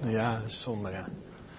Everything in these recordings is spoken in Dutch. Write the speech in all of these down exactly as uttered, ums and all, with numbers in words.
Ja, dat is zonde, ja.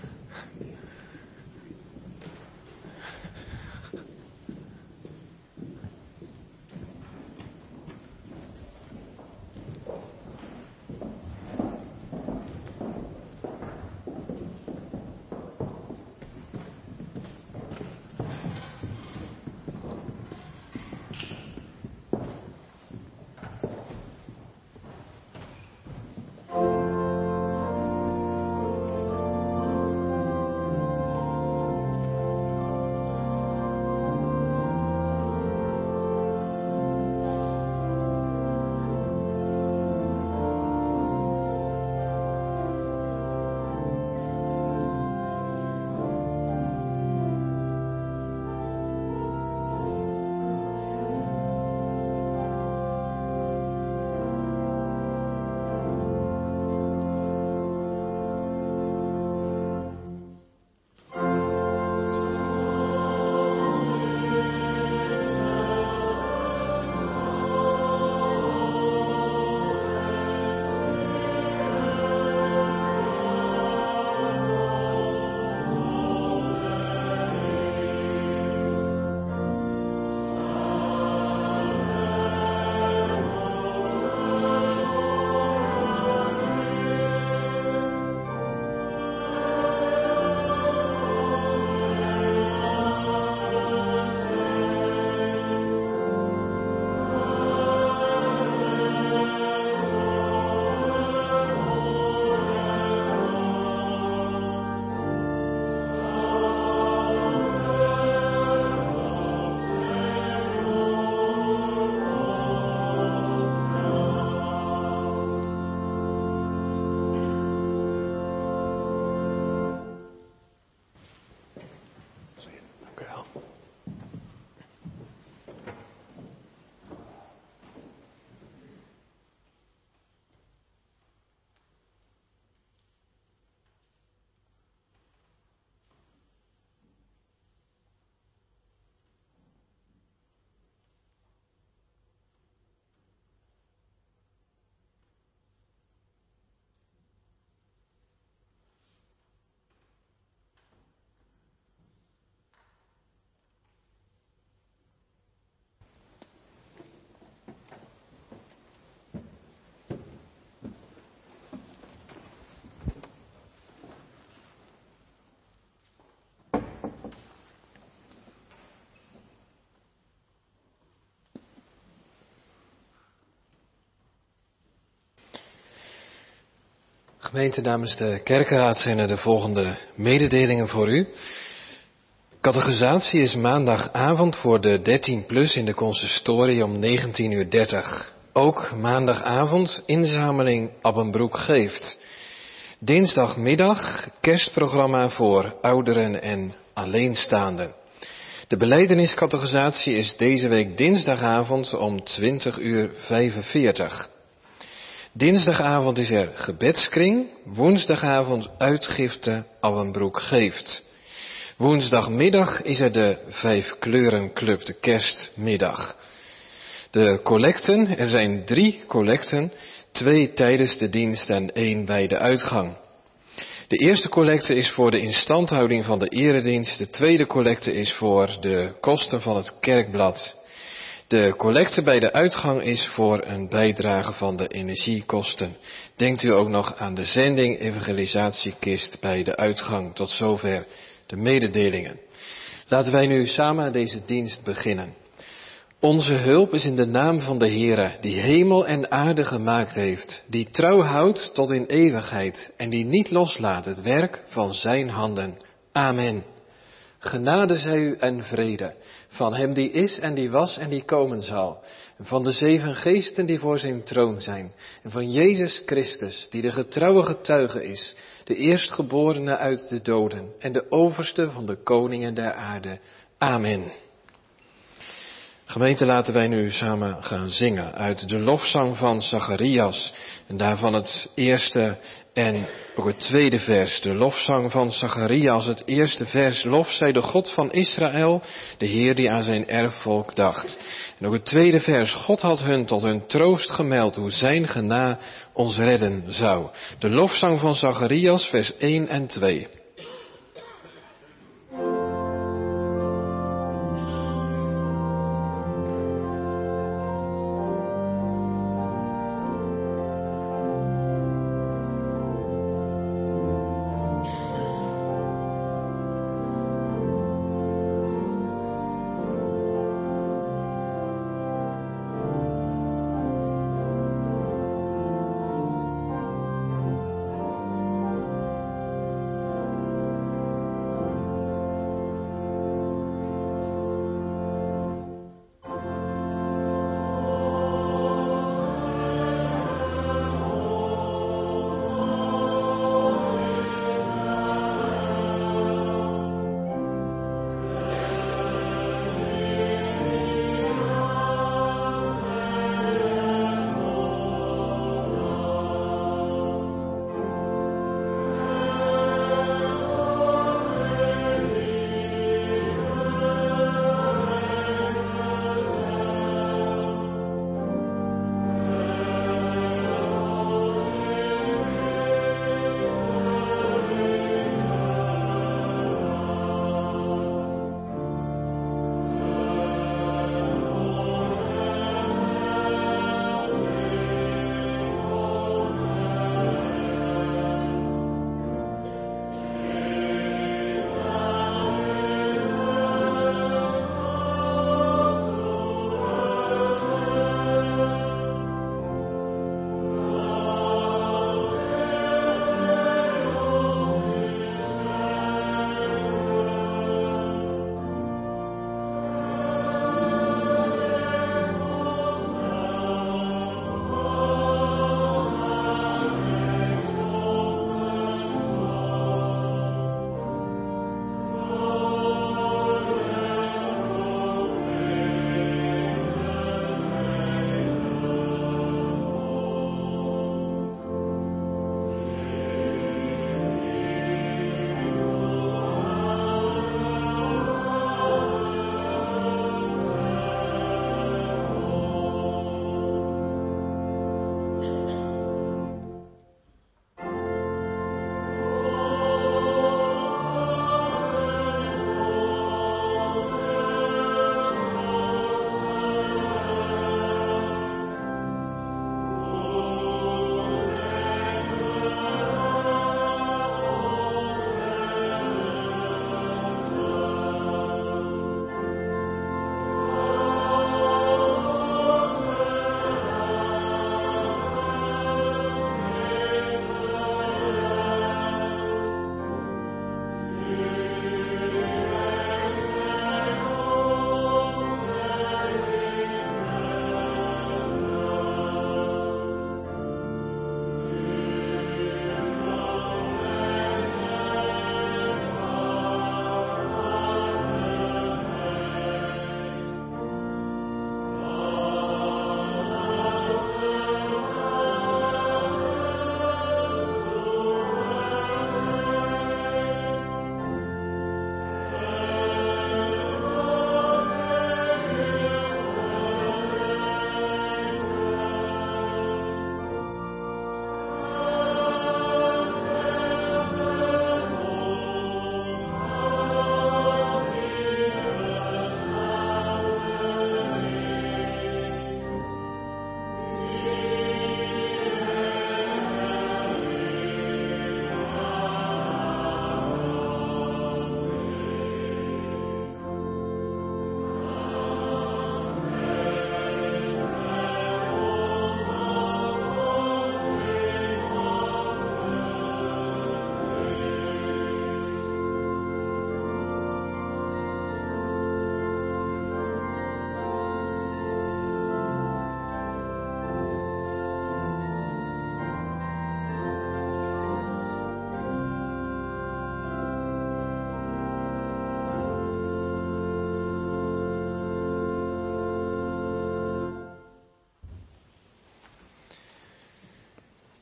Gemeente, namens de kerkenraad zijn er de volgende mededelingen voor u. Catechisatie is maandagavond voor de dertien plus in de consistorie om negentien uur dertig. Ook maandagavond inzameling Abbenbroek geeft. Dinsdagmiddag kerstprogramma voor ouderen en alleenstaanden. De belijdeniscatechisatie is deze week dinsdagavond om twintig uur vijfenveertig. Dinsdagavond is er gebedskring, woensdagavond uitgifte Abbenbroek geeft. Woensdagmiddag is er de Vijf Kleurenclub, de kerstmiddag. De collecten, er zijn drie collecten, twee tijdens de dienst en één bij de uitgang. De eerste collecte is voor de instandhouding van de eredienst, de tweede collecte is voor de kosten van het kerkblad. De collecte bij de uitgang is voor een bijdrage van de energiekosten. Denkt u ook nog aan de zending evangelisatiekist bij de uitgang. Tot zover de mededelingen. Laten wij nu samen deze dienst beginnen. Onze hulp is in de naam van de Heere, die hemel en aarde gemaakt heeft, die trouw houdt tot in eeuwigheid en die niet loslaat het werk van zijn handen. Amen. Genade zij u en vrede, van hem die is en die was en die komen zal, en van de zeven geesten die voor zijn troon zijn, en van Jezus Christus, die de getrouwe getuige is, de eerstgeborene uit de doden, en de overste van de koningen der aarde. Amen. Gemeente, laten wij nu samen gaan zingen uit de lofzang van Zacharias. En daarvan het eerste en ook het tweede vers. De lofzang van Zacharias, het eerste vers. Lof zij de God van Israël, de Heer die aan zijn erfvolk dacht. En ook het tweede vers. God had hun tot hun troost gemeld hoe zijn gena ons redden zou. De lofzang van Zacharias, vers één en twee.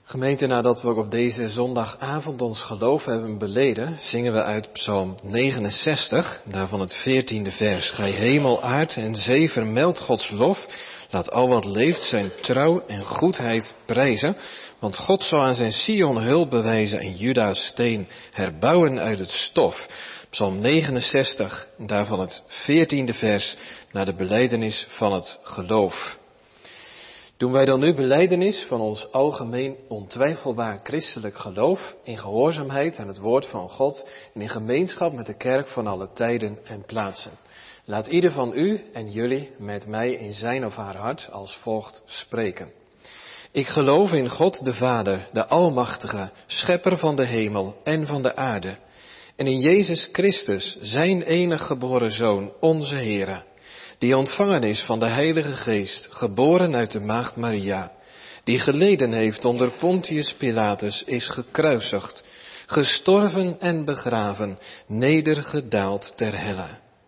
Gemeente, nadat we ook op deze zondagavond ons geloof hebben beleden, zingen we uit Psalm negenenzestig, daarvan het veertiende vers. Gij hemel, aard en zee vermeld Gods lof, laat al wat leeft zijn trouw en goedheid prijzen, want God zal aan zijn Sion hulp bewijzen en Juda's steen herbouwen uit het stof. Psalm negenenzestig, daarvan het veertiende vers, naar de belijdenis van het geloof. Doen wij dan nu belijdenis van ons algemeen ontwijfelbaar christelijk geloof in gehoorzaamheid aan het woord van God en in gemeenschap met de kerk van alle tijden en plaatsen. Laat ieder van u en jullie met mij in zijn of haar hart als volgt spreken. Ik geloof in God de Vader, de Almachtige, Schepper van de hemel en van de aarde. En in Jezus Christus, zijn enige geboren Zoon, onze Heere, die ontvangen is van de Heilige Geest, geboren uit de maagd Maria, die geleden heeft onder Pontius Pilatus, is gekruisigd, gestorven en begraven, nedergedaald ter helle.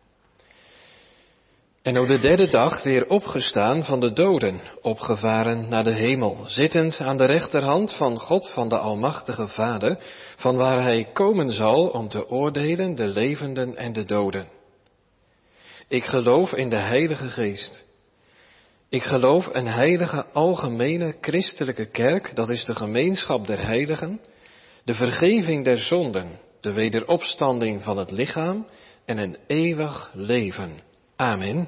En op de derde dag weer opgestaan van de doden, opgevaren naar de hemel, zittend aan de rechterhand van God van de Almachtige Vader, van waar hij komen zal om te oordelen de levenden en de doden. Ik geloof in de Heilige Geest. Ik geloof een heilige algemene christelijke kerk, dat is de gemeenschap der heiligen, de vergeving der zonden, de wederopstanding van het lichaam en een eeuwig leven. Amen.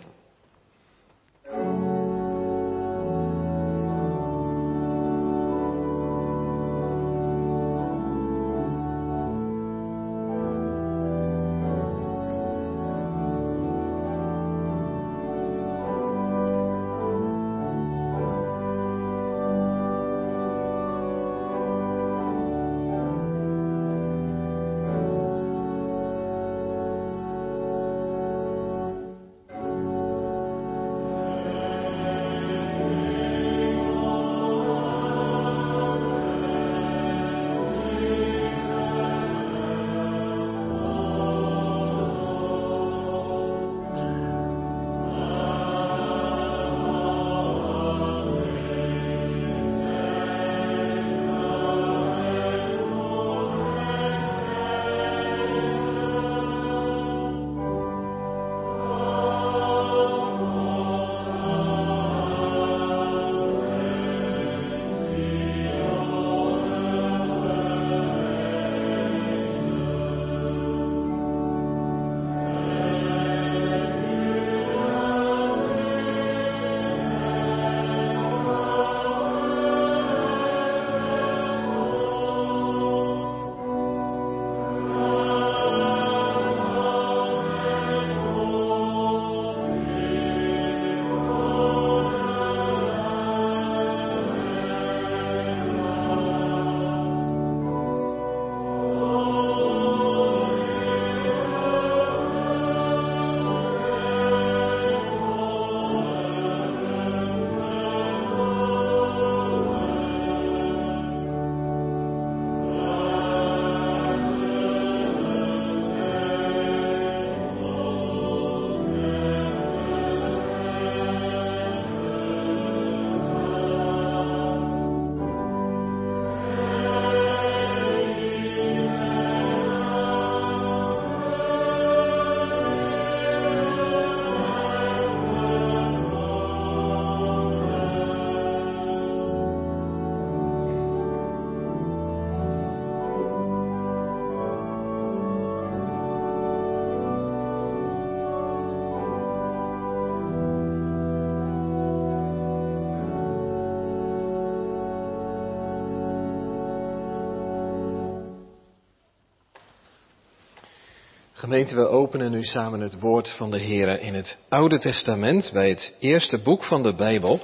Gemeente, we openen nu samen het woord van de Heere in het Oude Testament, bij het eerste boek van de Bijbel.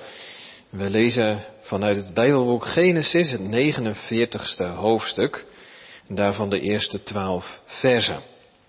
We lezen vanuit het Bijbelboek Genesis, het negenenveertigste hoofdstuk, en daarvan de eerste twaalf versen.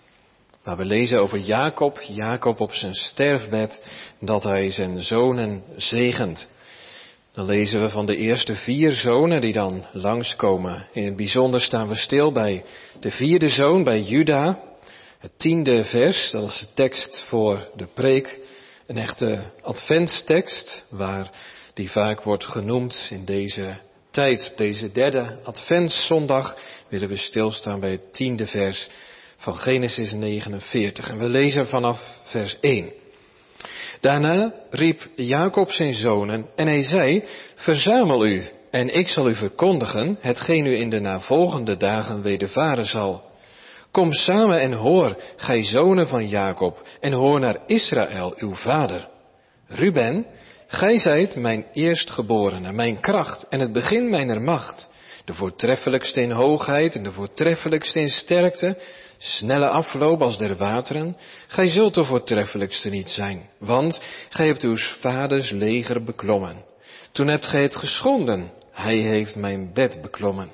Waar we lezen over Jacob, Jacob op zijn sterfbed, dat hij zijn zonen zegent. Dan lezen we van de eerste vier zonen die dan langskomen. In het bijzonder staan we stil bij de vierde zoon, bij Juda. Het tiende vers, dat is de tekst voor de preek. Een echte adventstekst, waar die vaak wordt genoemd in deze tijd op deze derde adventszondag willen we stilstaan bij het tiende vers van Genesis negenenveertig. En we lezen vanaf vers één. Daarna riep Jacob zijn zonen en hij zei, verzamel u en ik zal u verkondigen hetgeen u in de navolgende dagen wedervaren zal. Kom samen en hoor, gij zonen van Jacob, en hoor naar Israël, uw vader. Ruben, gij zijt mijn eerstgeborene, mijn kracht en het begin mijner macht, de voortreffelijkste in hoogheid en de voortreffelijkste in sterkte, snelle afloop als der wateren. Gij zult de voortreffelijkste niet zijn, want gij hebt uw vaders leger beklommen. Toen hebt gij het geschonden, hij heeft mijn bed beklommen.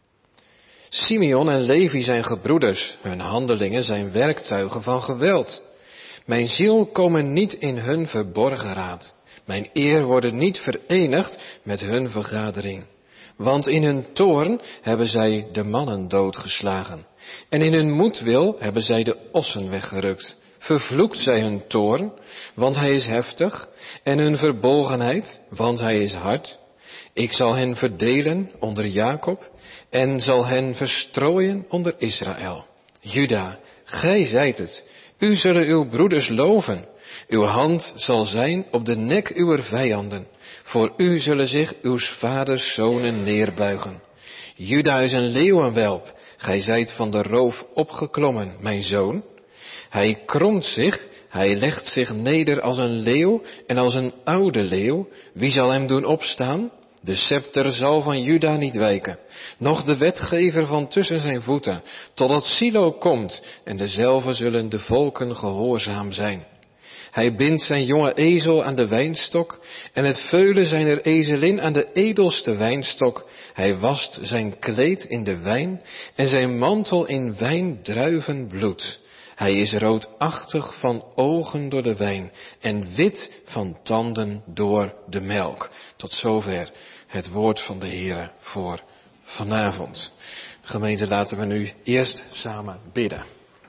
Simeon en Levi zijn gebroeders, hun handelingen zijn werktuigen van geweld. Mijn ziel komen niet in hun verborgen raad. Mijn eer wordt niet verenigd met hun vergadering. Want in hun toorn hebben zij de mannen doodgeslagen. En in hun moedwil hebben zij de ossen weggerukt. Vervloekt zij hun toorn, want hij is heftig. En hun verbolgenheid, want hij is hard. Ik zal hen verdelen onder Jacob en zal hen verstrooien onder Israël. Juda, gij zijt het. U zullen uw broeders loven. Uw hand zal zijn op de nek uwer vijanden. Voor u zullen zich uw vaders zonen neerbuigen. Juda is een leeuwenwelp. Gij zijt van de roof opgeklommen, mijn zoon. Hij kromt zich, hij legt zich neder als een leeuw en als een oude leeuw. Wie zal hem doen opstaan? De scepter zal van Juda niet wijken, noch de wetgever van tussen zijn voeten, totdat Silo komt en dezelve zullen de volken gehoorzaam zijn. Hij bindt zijn jonge ezel aan de wijnstok en het veulen zijner ezelin aan de edelste wijnstok. Hij wast zijn kleed in de wijn en zijn mantel in wijndruivenbloed. Hij is roodachtig van ogen door de wijn en wit van tanden door de melk. Tot zover het woord van de Heere voor vanavond. Gemeente, laten we nu eerst samen bidden.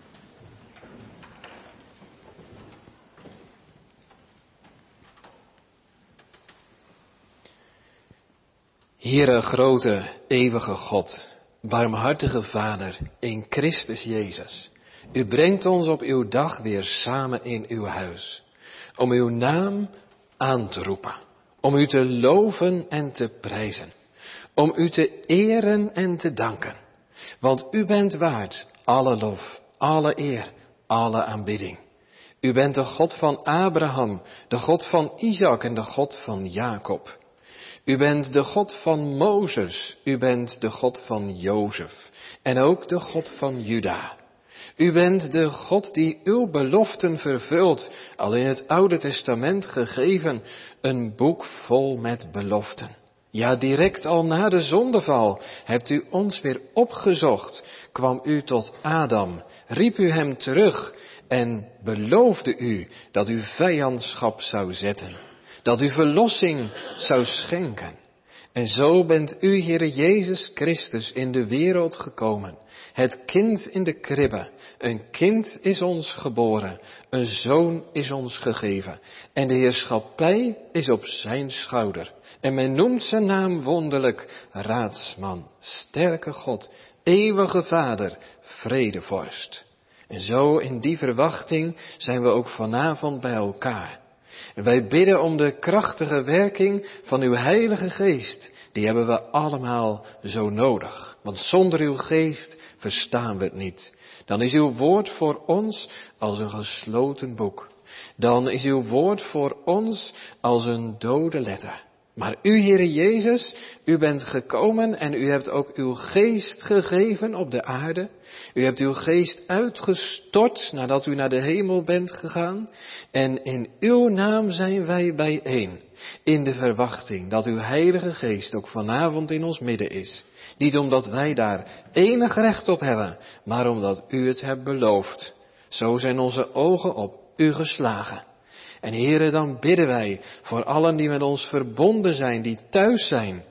Heere, grote, eeuwige God, barmhartige Vader in Christus Jezus. U brengt ons op uw dag weer samen in uw huis, om uw naam aan te roepen, om u te loven en te prijzen, om u te eren en te danken. Want u bent waard alle lof, alle eer, alle aanbidding. U bent de God van Abraham, de God van Isaac en de God van Jacob. U bent de God van Mozes, u bent de God van Jozef en ook de God van Juda. U bent de God die uw beloften vervult, al in het Oude Testament gegeven, een boek vol met beloften. Ja, direct al na de zondeval hebt u ons weer opgezocht, kwam u tot Adam, riep u hem terug en beloofde u dat u vijandschap zou zetten, dat u verlossing zou schenken. En zo bent u, Heere Jezus Christus, in de wereld gekomen. Het kind in de kribbe. Een kind is ons geboren. Een zoon is ons gegeven. En de heerschappij is op zijn schouder. En men noemt zijn naam wonderlijk Raadsman, sterke God, eeuwige Vader, vredevorst. En zo in die verwachting zijn we ook vanavond bij elkaar. En wij bidden om de krachtige werking van uw Heilige Geest. Die hebben we allemaal zo nodig. Want zonder uw Geest verstaan we het niet. Dan is uw woord voor ons als een gesloten boek. Dan is uw woord voor ons als een dode letter. Maar u, Heere Jezus, u bent gekomen en u hebt ook uw geest gegeven op de aarde. U hebt uw geest uitgestort nadat u naar de hemel bent gegaan. En in uw naam zijn wij bijeen, in de verwachting dat uw Heilige Geest ook vanavond in ons midden is. Niet omdat wij daar enig recht op hebben, maar omdat u het hebt beloofd. Zo zijn onze ogen op u geslagen. En Heere, dan bidden wij voor allen die met ons verbonden zijn, die thuis zijn.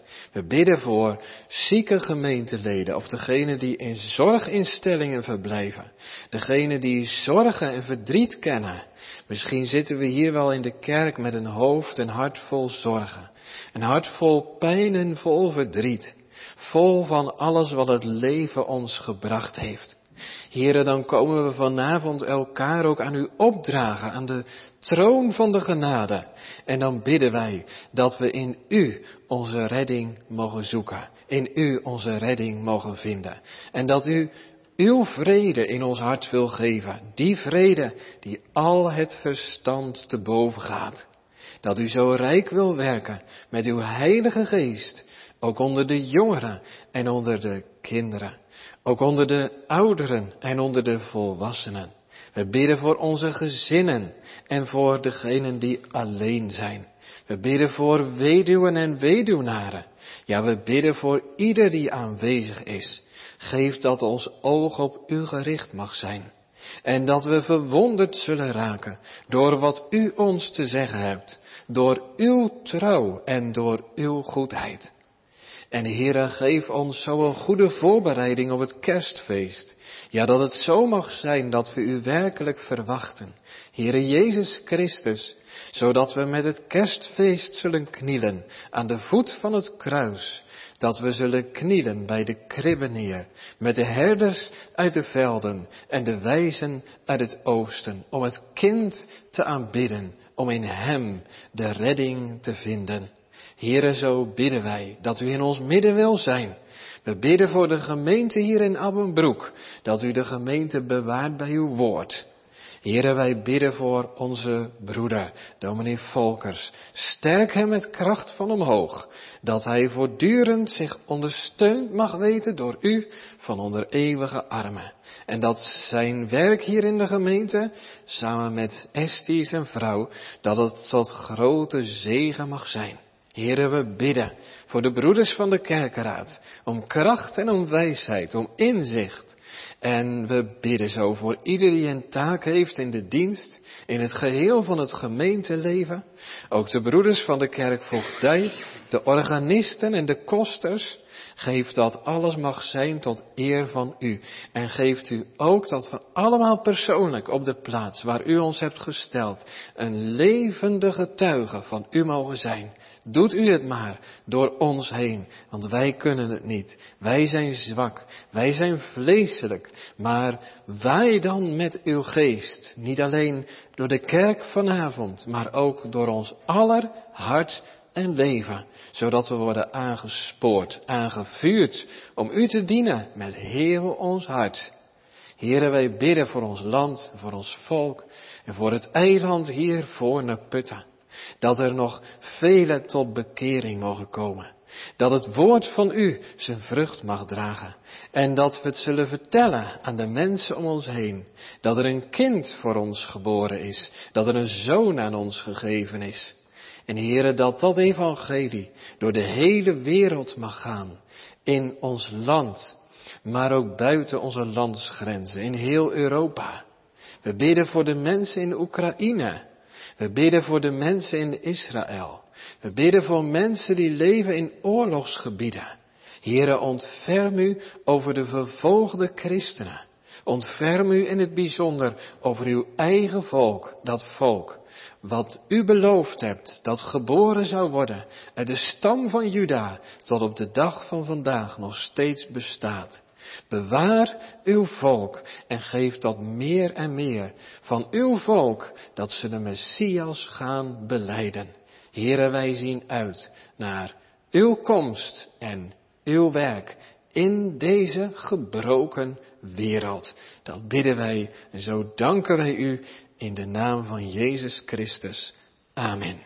We bidden voor zieke gemeenteleden of degenen die in zorginstellingen verblijven. Degenen die zorgen en verdriet kennen. Misschien zitten we hier wel in de kerk met een hoofd en hart vol zorgen. Een hart vol pijn en vol verdriet. Vol van alles wat het leven ons gebracht heeft. Heren, dan komen we vanavond elkaar ook aan u opdragen, aan de troon van de genade. En dan bidden wij dat we in u onze redding mogen zoeken. In u onze redding mogen vinden. En dat u uw vrede in ons hart wil geven. Die vrede die al het verstand te boven gaat. Dat u zo rijk wil werken met uw heilige geest. Ook onder de jongeren en onder de kinderen. Ook onder de ouderen en onder de volwassenen. We bidden voor onze gezinnen en voor degenen die alleen zijn. We bidden voor weduwen en weduwnaren. Ja, we bidden voor ieder die aanwezig is. Geef dat ons oog op u gericht mag zijn. En dat we verwonderd zullen raken door wat u ons te zeggen hebt. Door uw trouw en door uw goedheid. En Heere, geef ons zo een goede voorbereiding op het kerstfeest. Ja, dat het zo mag zijn dat we u werkelijk verwachten. Heere Jezus Christus, zodat we met het kerstfeest zullen knielen aan de voet van het kruis. Dat we zullen knielen bij de kribbe neer, met de herders uit de velden en de wijzen uit het oosten, om het kind te aanbidden, om in hem de redding te vinden. Heere, zo bidden wij dat u in ons midden wil zijn. We bidden voor de gemeente hier in Abbenbroek, dat u de gemeente bewaart bij uw woord. Heere, wij bidden voor onze broeder, dominee Volkers. Sterk hem met kracht van omhoog, dat hij voortdurend zich ondersteund mag weten door u van onder eeuwige armen. En dat zijn werk hier in de gemeente, samen met Estie zijn vrouw, dat het tot grote zegen mag zijn. Heere, we bidden voor de broeders van de kerkenraad, om kracht en om wijsheid, om inzicht. En we bidden zo voor ieder die een taak heeft in de dienst, in het geheel van het gemeenteleven. Ook de broeders van de kerkvoogdij, de organisten en de kosters. Geef dat alles mag zijn tot eer van u. En geeft u ook dat we allemaal persoonlijk op de plaats waar u ons hebt gesteld, een levende getuige van u mogen zijn. Doet u het maar door ons heen, want wij kunnen het niet. Wij zijn zwak, wij zijn vleeselijk, maar waai dan met uw geest, niet alleen door de kerk vanavond, maar ook door ons aller hart en leven, zodat we worden aangespoord, aangevuurd om u te dienen met heel ons hart. Heere, wij bidden voor ons land, voor ons volk en voor het eiland hier voor Neputten. Dat er nog velen tot bekering mogen komen. Dat het woord van u zijn vrucht mag dragen. En dat we het zullen vertellen aan de mensen om ons heen. Dat er een kind voor ons geboren is. Dat er een zoon aan ons gegeven is. En Heere, dat dat evangelie door de hele wereld mag gaan. In ons land. Maar ook buiten onze landsgrenzen. In heel Europa. We bidden voor de mensen in Oekraïne. We bidden voor de mensen in Israël. We bidden voor mensen die leven in oorlogsgebieden. Heere, ontferm u over de vervolgde christenen. Ontferm u in het bijzonder over uw eigen volk, dat volk. Wat u beloofd hebt, dat geboren zou worden uit de stam van Juda, tot op de dag van vandaag nog steeds bestaat. Bewaar uw volk en geef dat meer en meer van uw volk, dat ze de Messias gaan belijden. Heere, wij zien uit naar uw komst en uw werk in deze gebroken wereld. Dat bidden wij en zo danken wij u in de naam van Jezus Christus. Amen.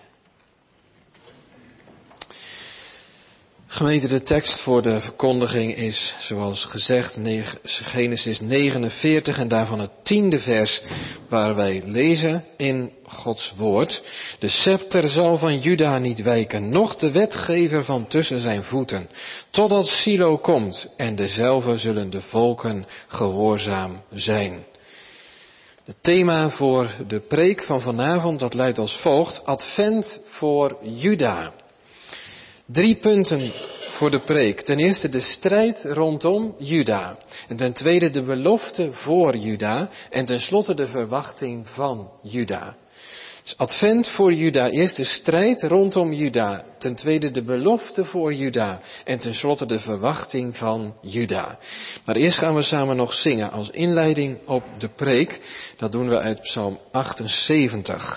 Gemeente, de tekst voor de verkondiging is, zoals gezegd, Genesis negenenveertig en daarvan het tiende vers waar wij lezen in Gods woord. De scepter zal van Juda niet wijken, noch de wetgever van tussen zijn voeten, totdat Silo komt en dezelfde zullen de volken gehoorzaam zijn. Het thema voor de preek van vanavond, dat luidt als volgt: Advent voor Juda. Drie punten voor de preek. Ten eerste de strijd rondom Juda. En ten tweede de belofte voor Juda. En tenslotte de verwachting van Juda. Dus advent voor Juda. Eerst de strijd rondom Juda. Ten tweede de belofte voor Juda. En tenslotte de verwachting van Juda. Maar eerst gaan we samen nog zingen als inleiding op de preek. Dat doen we uit Psalm achtenzeventig.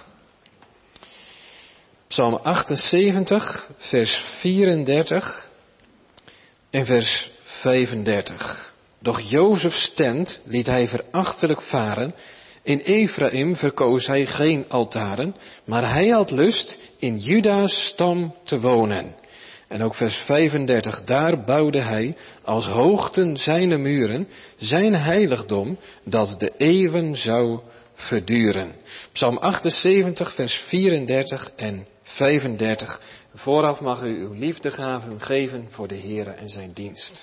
Psalm achtenzeventig, vers vierendertig en vers vijfendertig. Doch Jozefs tent liet hij verachtelijk varen. In Ephraim verkoos hij geen altaren, maar hij had lust in Juda's stam te wonen. En ook vers vijfendertig, daar bouwde hij als hoogten zijne muren, zijn heiligdom, dat de eeuwen zou verduren. Psalm achtenzeventig, vers vierendertig en vijfendertig. Vooraf mag u uw liefdegaven geven voor de Heere en zijn dienst.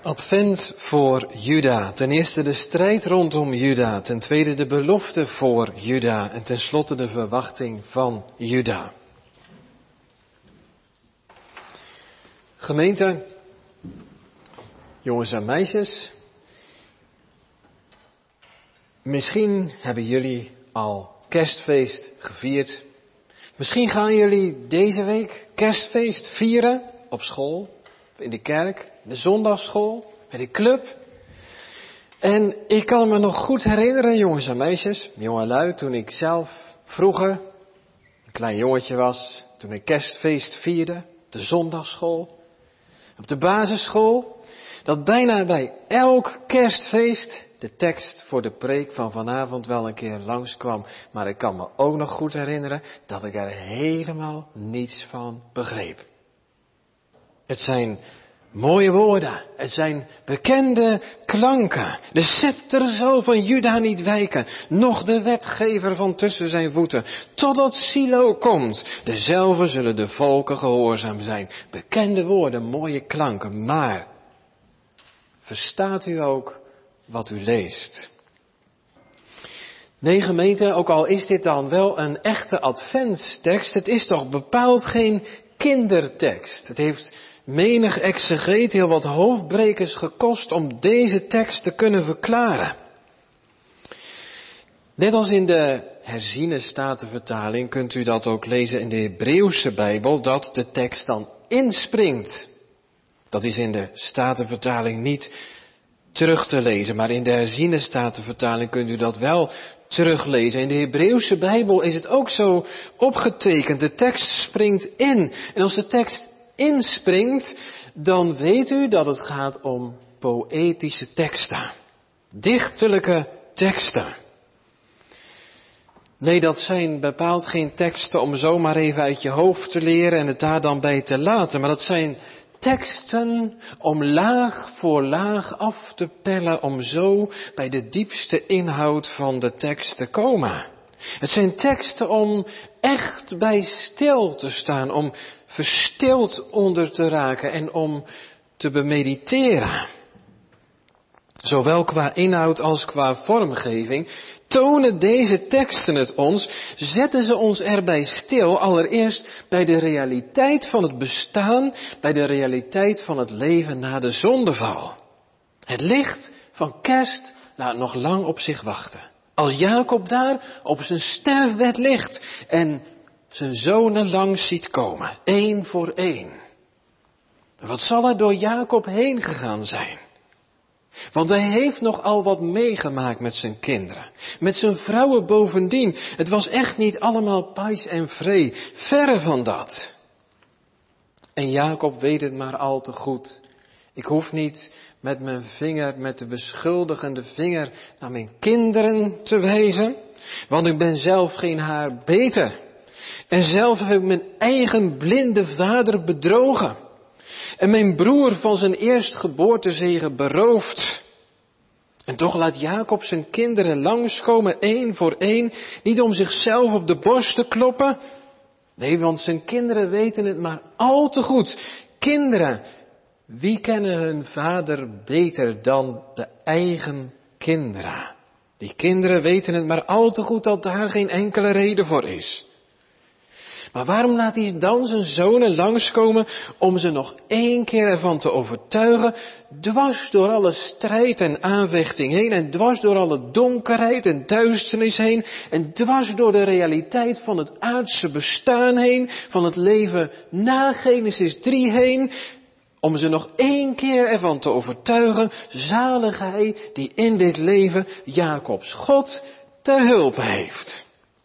Advent voor Juda. Ten eerste de strijd rondom Juda. Ten tweede de belofte voor Juda. En ten slotte de verwachting van Juda. Gemeente, jongens en meisjes. Misschien hebben jullie al kerstfeest gevierd. Misschien gaan jullie deze week kerstfeest vieren op school, in de kerk, in de zondagsschool, bij de club. En ik kan me nog goed herinneren, jongens en meisjes, jongelui, toen ik zelf vroeger een klein jongetje was, toen ik kerstfeest vierde, op de zondagsschool, op de basisschool, dat bijna bij elk kerstfeest de tekst voor de preek van vanavond wel een keer langskwam. Maar ik kan me ook nog goed herinneren dat ik er helemaal niets van begreep. Het zijn mooie woorden, het zijn bekende klanken. De scepter zal van Juda niet wijken, noch de wetgever van tussen zijn voeten, totdat Silo komt. Dezelfde zullen de volken gehoorzaam zijn. Bekende woorden, mooie klanken, maar verstaat u ook wat u leest? Nee, gemeente, ook al is dit dan wel een echte adventstekst, het is toch bepaald geen kindertekst. Het heeft menig exegeet heel wat hoofdbrekers gekost om deze tekst te kunnen verklaren. Net als in de herziene statenvertaling kunt u dat ook lezen in de Hebreeuwse Bijbel, dat de tekst dan inspringt. Dat is in de statenvertaling niet terug te lezen, maar in de herziene statenvertaling kunt u dat wel teruglezen. In de Hebreeuwse Bijbel is het ook zo opgetekend. De tekst springt in. En als de tekst inspringt, dan weet u dat het gaat om poëtische teksten. Dichterlijke teksten. Nee, dat zijn bepaald geen teksten om zomaar even uit je hoofd te leren en het daar dan bij te laten. Maar dat zijn teksten om laag voor laag af te pellen, om zo bij de diepste inhoud van de tekst te komen. Het zijn teksten om echt bij stil te staan, om verstild onder te raken en om te bemediteren. Zowel qua inhoud als qua vormgeving tonen deze teksten het ons, zetten ze ons erbij stil, allereerst bij de realiteit van het bestaan, bij de realiteit van het leven na de zondeval. Het licht van kerst laat nog lang op zich wachten. Als Jacob daar op zijn sterfbed ligt en zijn zonen langs ziet komen, één voor één. Wat zal er door Jacob heen gegaan zijn? Want hij heeft nogal wat meegemaakt met zijn kinderen. Met zijn vrouwen bovendien. Het was echt niet allemaal pais en vree. Verre van dat. En Jacob weet het maar al te goed. Ik hoef niet met mijn vinger, met de beschuldigende vinger naar mijn kinderen te wijzen. Want ik ben zelf geen haar beter. En zelf heb ik mijn eigen blinde vader bedrogen. En mijn broer van zijn eerstgeboortezege beroofd. En toch laat Jacob zijn kinderen langskomen, één voor één, niet om zichzelf op de borst te kloppen. Nee, want zijn kinderen weten het maar al te goed. Kinderen, wie kennen hun vader beter dan de eigen kinderen? Die kinderen weten het maar al te goed dat daar geen enkele reden voor is. Maar waarom laat hij dan zijn zonen langskomen om ze nog één keer ervan te overtuigen, dwars door alle strijd en aanvechting heen en dwars door alle donkerheid en duisternis heen en dwars door de realiteit van het aardse bestaan heen, van het leven na Genesis drie heen, om ze nog één keer ervan te overtuigen, zalig hij die in dit leven Jacobs God ter hulp heeft.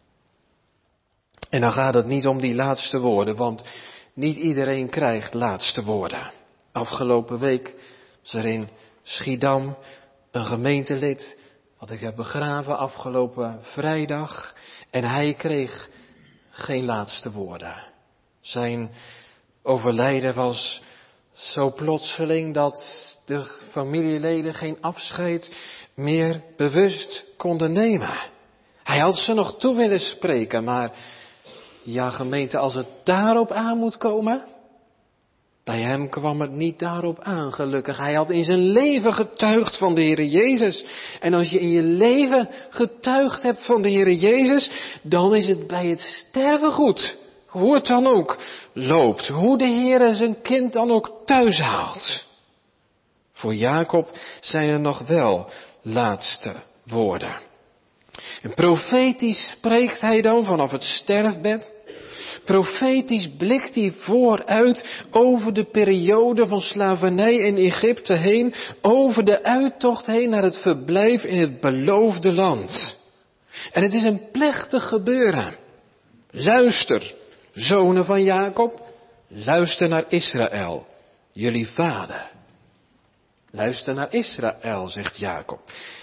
En dan gaat het niet om die laatste woorden, want niet iedereen krijgt laatste woorden. Afgelopen week was er in Schiedam een gemeentelid, wat ik heb begraven afgelopen vrijdag, en hij kreeg geen laatste woorden. Zijn overlijden was zo plotseling dat de familieleden geen afscheid meer bewust konden nemen. Hij had ze nog toe willen spreken, maar ja, gemeente, als het daarop aan moet komen, Bij hem kwam het niet daarop aan, gelukkig. Hij had in zijn leven getuigd van de Heere Jezus. En als je in je leven getuigd hebt van de Heere Jezus, dan is het bij het sterven goed. Hoe het dan ook loopt. Hoe de Heere zijn kind dan ook thuis haalt. Voor Jacob zijn er nog wel laatste woorden. En profetisch spreekt hij dan vanaf het sterfbed. Profetisch blikt hij vooruit over de periode van slavernij in Egypte heen, over de uittocht heen naar het verblijf in het beloofde land. En het is een plechtig gebeuren. Luister, zonen van Jacob, luister naar Israël, jullie vader. Luister naar Israël, zegt Jacob.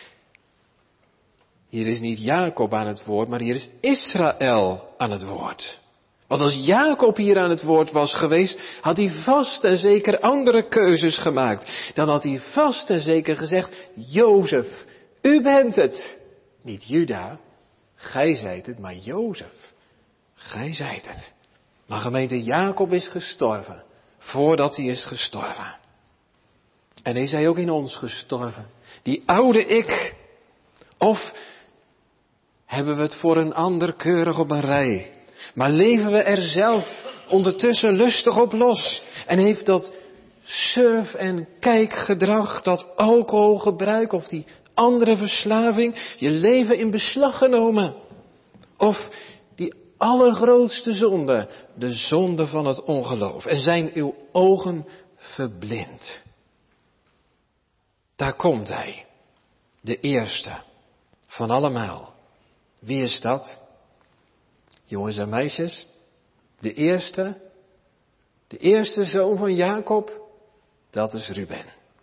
Hier is niet Jacob aan het woord, maar hier is Israël aan het woord. Want als Jacob hier aan het woord was geweest, had hij vast en zeker andere keuzes gemaakt. Dan had hij vast en zeker gezegd, Jozef, u bent het. Niet Juda, gij zijt het, maar Jozef, gij zijt het. Maar gemeente, Jacob is gestorven, voordat hij is gestorven. En is hij ook in ons gestorven? Die oude ik. Of hebben we het voor een ander keurig op een rij? Maar leven we er zelf ondertussen lustig op los? En heeft dat surf- en kijkgedrag, dat alcoholgebruik of die andere verslaving je leven in beslag genomen? Of die allergrootste zonde, de zonde van het ongeloof? En zijn uw ogen verblind? Daar komt hij, de eerste van allemaal. Wie is dat? Jongens en meisjes, de eerste, de eerste zoon van Jacob, dat is Ruben.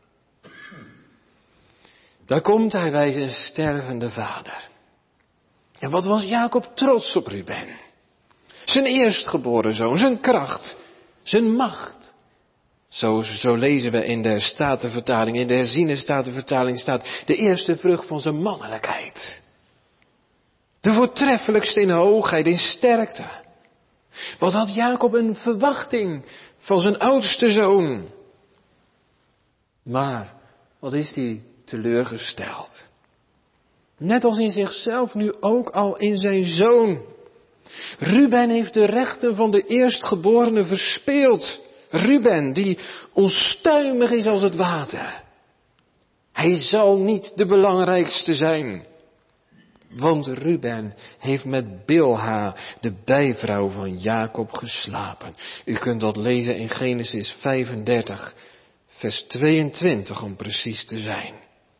Daar komt hij bij zijn stervende vader. En wat was Jacob trots op Ruben? Zijn eerstgeboren zoon, zijn kracht, zijn macht. Zo, zo lezen we in de Statenvertaling, in de herziene Statenvertaling staat de eerste vrucht van zijn mannelijkheid. De voortreffelijkste in hoogheid, in sterkte. Wat had Jacob een verwachting van zijn oudste zoon. Maar, wat is hij teleurgesteld. Net als in zichzelf, nu ook al in zijn zoon. Ruben heeft de rechten van de eerstgeborene verspeeld. Ruben, die onstuimig is als het water. Hij zal niet de belangrijkste zijn. Want Ruben heeft met Bilha, de bijvrouw van Jacob, geslapen. U kunt dat lezen in Genesis vijfendertig, vers tweeëntwintig om precies te zijn.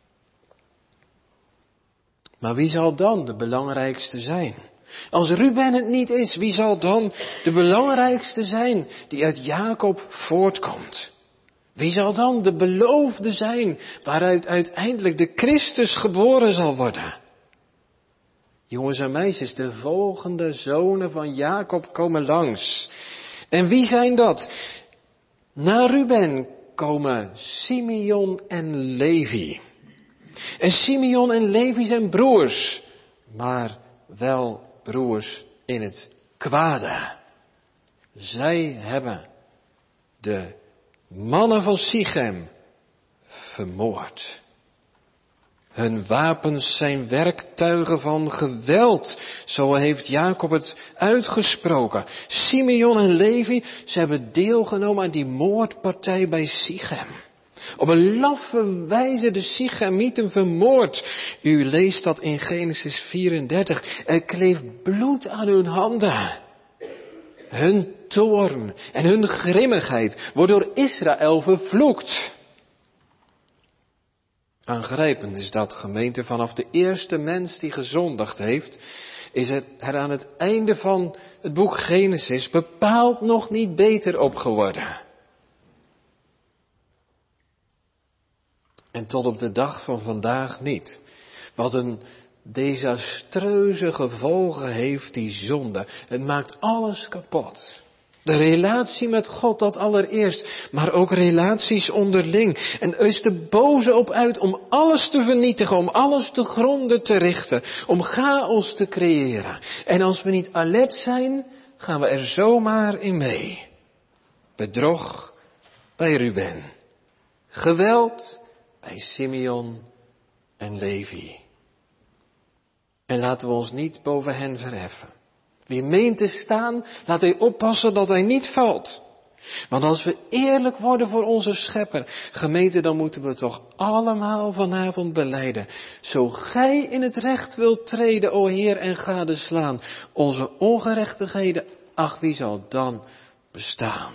Maar wie zal dan de belangrijkste zijn? Als Ruben het niet is, wie zal dan de belangrijkste zijn die uit Jacob voortkomt? Wie zal dan de beloofde zijn waaruit uiteindelijk de Christus geboren zal worden? Jongens en meisjes, de volgende zonen van Jacob komen langs. En wie zijn dat? Na Ruben komen Simeon en Levi. En Simeon en Levi zijn broers, maar wel broers in het kwade. Zij hebben de mannen van Sichem vermoord. Hun wapens zijn werktuigen van geweld, zo heeft Jacob het uitgesproken. Simeon en Levi, ze hebben deelgenomen aan die moordpartij bij Sichem. Op een laffe wijze de Sichemieten vermoord. U leest dat in Genesis vierendertig. Er kleeft bloed aan hun handen. Hun toorn en hun grimmigheid wordt door Israël vervloekt. Aangrijpend is dat, gemeente, vanaf de eerste mens die gezondigd heeft, is het er aan het einde van het boek Genesis bepaald nog niet beter op geworden. En tot op de dag van vandaag niet. Wat een desastreuze gevolgen heeft die zonde. Het maakt alles kapot. De relatie met God, dat allereerst, maar ook relaties onderling. En er is de boze op uit om alles te vernietigen, om alles te gronden te richten, om chaos te creëren. En als we niet alert zijn, gaan we er zomaar in mee. Bedrog, bij Ruben. Geweld bij Simeon en Levi. En laten we ons niet boven hen verheffen. Wie meent te staan, laat hij oppassen dat hij niet valt. Want als we eerlijk worden voor onze schepper, gemeente, dan moeten we toch allemaal vanavond belijden. Zo gij in het recht wilt treden, o Heer, en gadeslaan onze ongerechtigheden, ach, wie zal dan bestaan?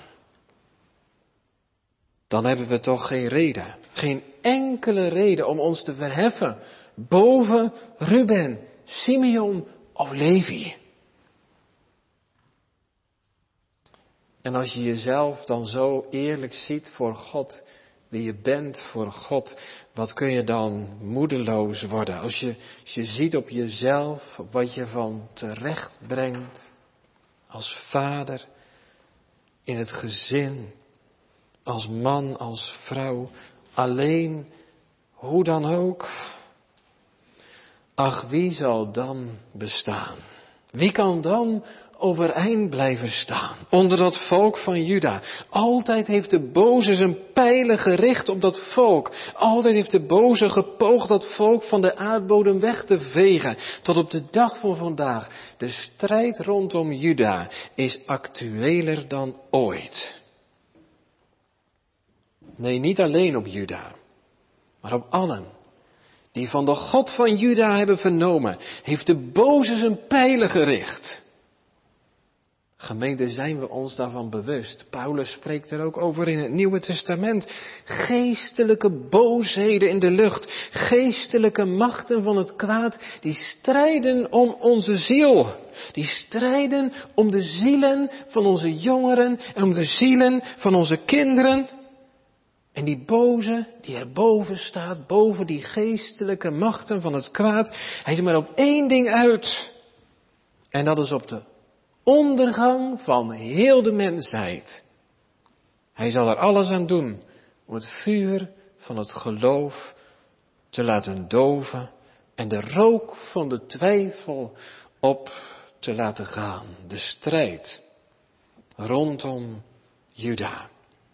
Dan hebben we toch geen reden, geen enkele reden om ons te verheffen boven Ruben, Simeon of Levi. En als je jezelf dan zo eerlijk ziet voor God, wie je bent voor God, wat kun je dan moedeloos worden? Als je, als je ziet op jezelf, op wat je van terecht brengt, als vader, in het gezin, als man, als vrouw, alleen, hoe dan ook. Ach, wie zal dan bestaan? Wie kan dan overeind blijven staan onder dat volk van Juda? Altijd heeft de boze zijn pijlen gericht op dat volk. Altijd heeft de boze gepoogd dat volk van de aardbodem weg te vegen. Tot op de dag van vandaag. De strijd rondom Juda is actueler dan ooit. Nee, niet alleen op Juda, maar op allen die van de God van Juda hebben vernomen, heeft de boze zijn pijlen gericht. Gemeente, zijn we ons daarvan bewust? Paulus spreekt er ook over in het Nieuwe Testament. Geestelijke boosheden in de lucht, geestelijke machten van het kwaad, die strijden om onze ziel. Die strijden om de zielen van onze jongeren en om de zielen van onze kinderen. En die boze, die erboven staat, boven die geestelijke machten van het kwaad, hij is maar op één ding uit. En dat is op de ondergang van heel de mensheid. Hij zal er alles aan doen om het vuur van het geloof te laten doven en de rook van de twijfel op te laten gaan. De strijd rondom Juda.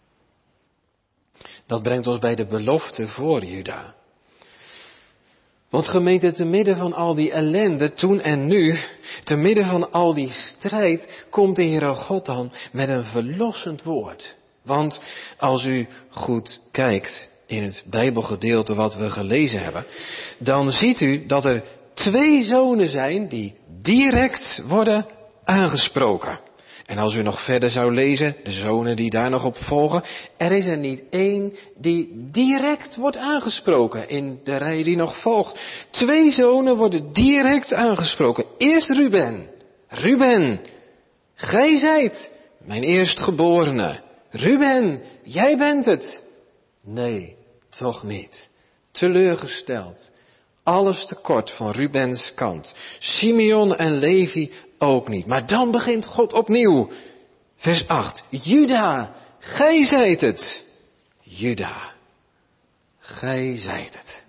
Dat brengt ons bij de belofte voor Juda. Want gemeente, te midden van al die ellende, toen en nu, te midden van al die strijd, komt de Heere God dan met een verlossend woord. Want als u goed kijkt in het Bijbelgedeelte wat we gelezen hebben, dan ziet u dat er twee zonen zijn die direct worden aangesproken. En als u nog verder zou lezen, de zonen die daar nog op volgen, er is er niet één die direct wordt aangesproken in de rij die nog volgt. Twee zonen worden direct aangesproken. Eerst Ruben. Ruben, gij zijt mijn eerstgeborene. Ruben, jij bent het. Nee, toch niet. Teleurgesteld. Alles tekort van Rubens kant. Simeon en Levi ook niet. Maar dan begint God opnieuw. Vers acht. Juda, gij zijt het. Juda, gij zijt het.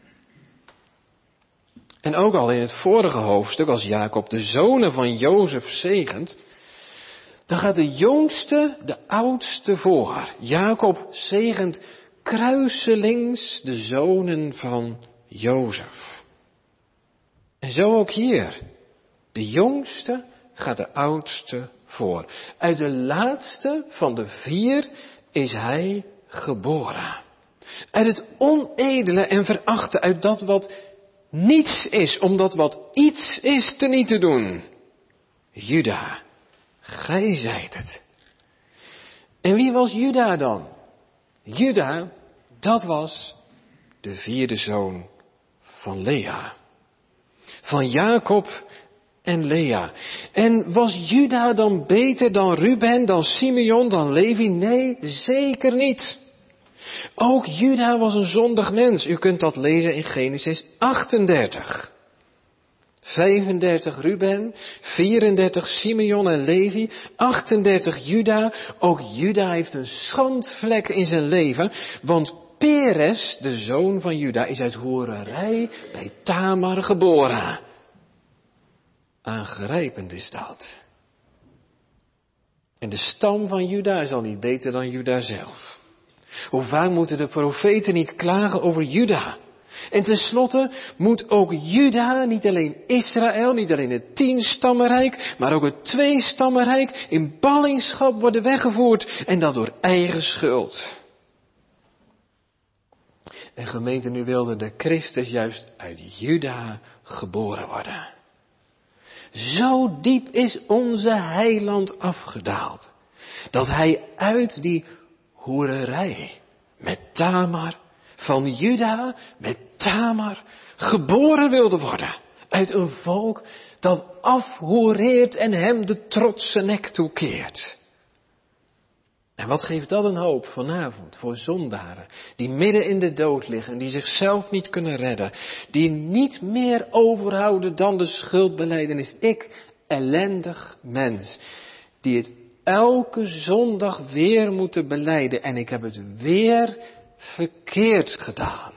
En ook al in het vorige hoofdstuk, als Jacob de zonen van Jozef zegent, dan gaat de jongste de oudste voor. Jacob zegent kruiselings de zonen van Jozef. En zo ook hier. De jongste gaat de oudste voor. Uit de laatste van de vier is hij geboren. Uit het onedele en verachte, uit dat wat niets is, om dat wat iets is teniet te doen. Juda, gij zijt het. En wie was Juda dan? Juda, dat was de vierde zoon van Lea. Van Jacob en Lea. En was Juda dan beter dan Ruben, dan Simeon, dan Levi? Nee, zeker niet. Ook Juda was een zondig mens. U kunt dat lezen in Genesis achtendertig. vijfendertig Ruben, vierendertig Simeon en Levi, achtendertig Juda. Ook Juda heeft een schandvlek in zijn leven, want Peres, de zoon van Juda, is uit hoererij bij Tamar geboren. Aangrijpend is dat. En de stam van Juda is al niet beter dan Juda zelf. Hoe vaak moeten de profeten niet klagen over Juda? En tenslotte moet ook Juda, niet alleen Israël, niet alleen het tienstammenrijk, maar ook het tweestammenrijk in ballingschap worden weggevoerd. En dat door eigen schuld. En gemeente, nu wilde de Christus juist uit Juda geboren worden. Zo diep is onze heiland afgedaald, dat hij uit die hoererij met Tamar, van Juda met Tamar, geboren wilde worden. Uit een volk dat afhoereert en hem de trotse nek toekeert. En wat geeft dat een hoop vanavond voor zondaren die midden in de dood liggen, die zichzelf niet kunnen redden, die niet meer overhouden dan de schuldbelijdenis. Ik, ellendig mens, die het elke zondag weer moeten belijden en ik heb het weer verkeerd gedaan.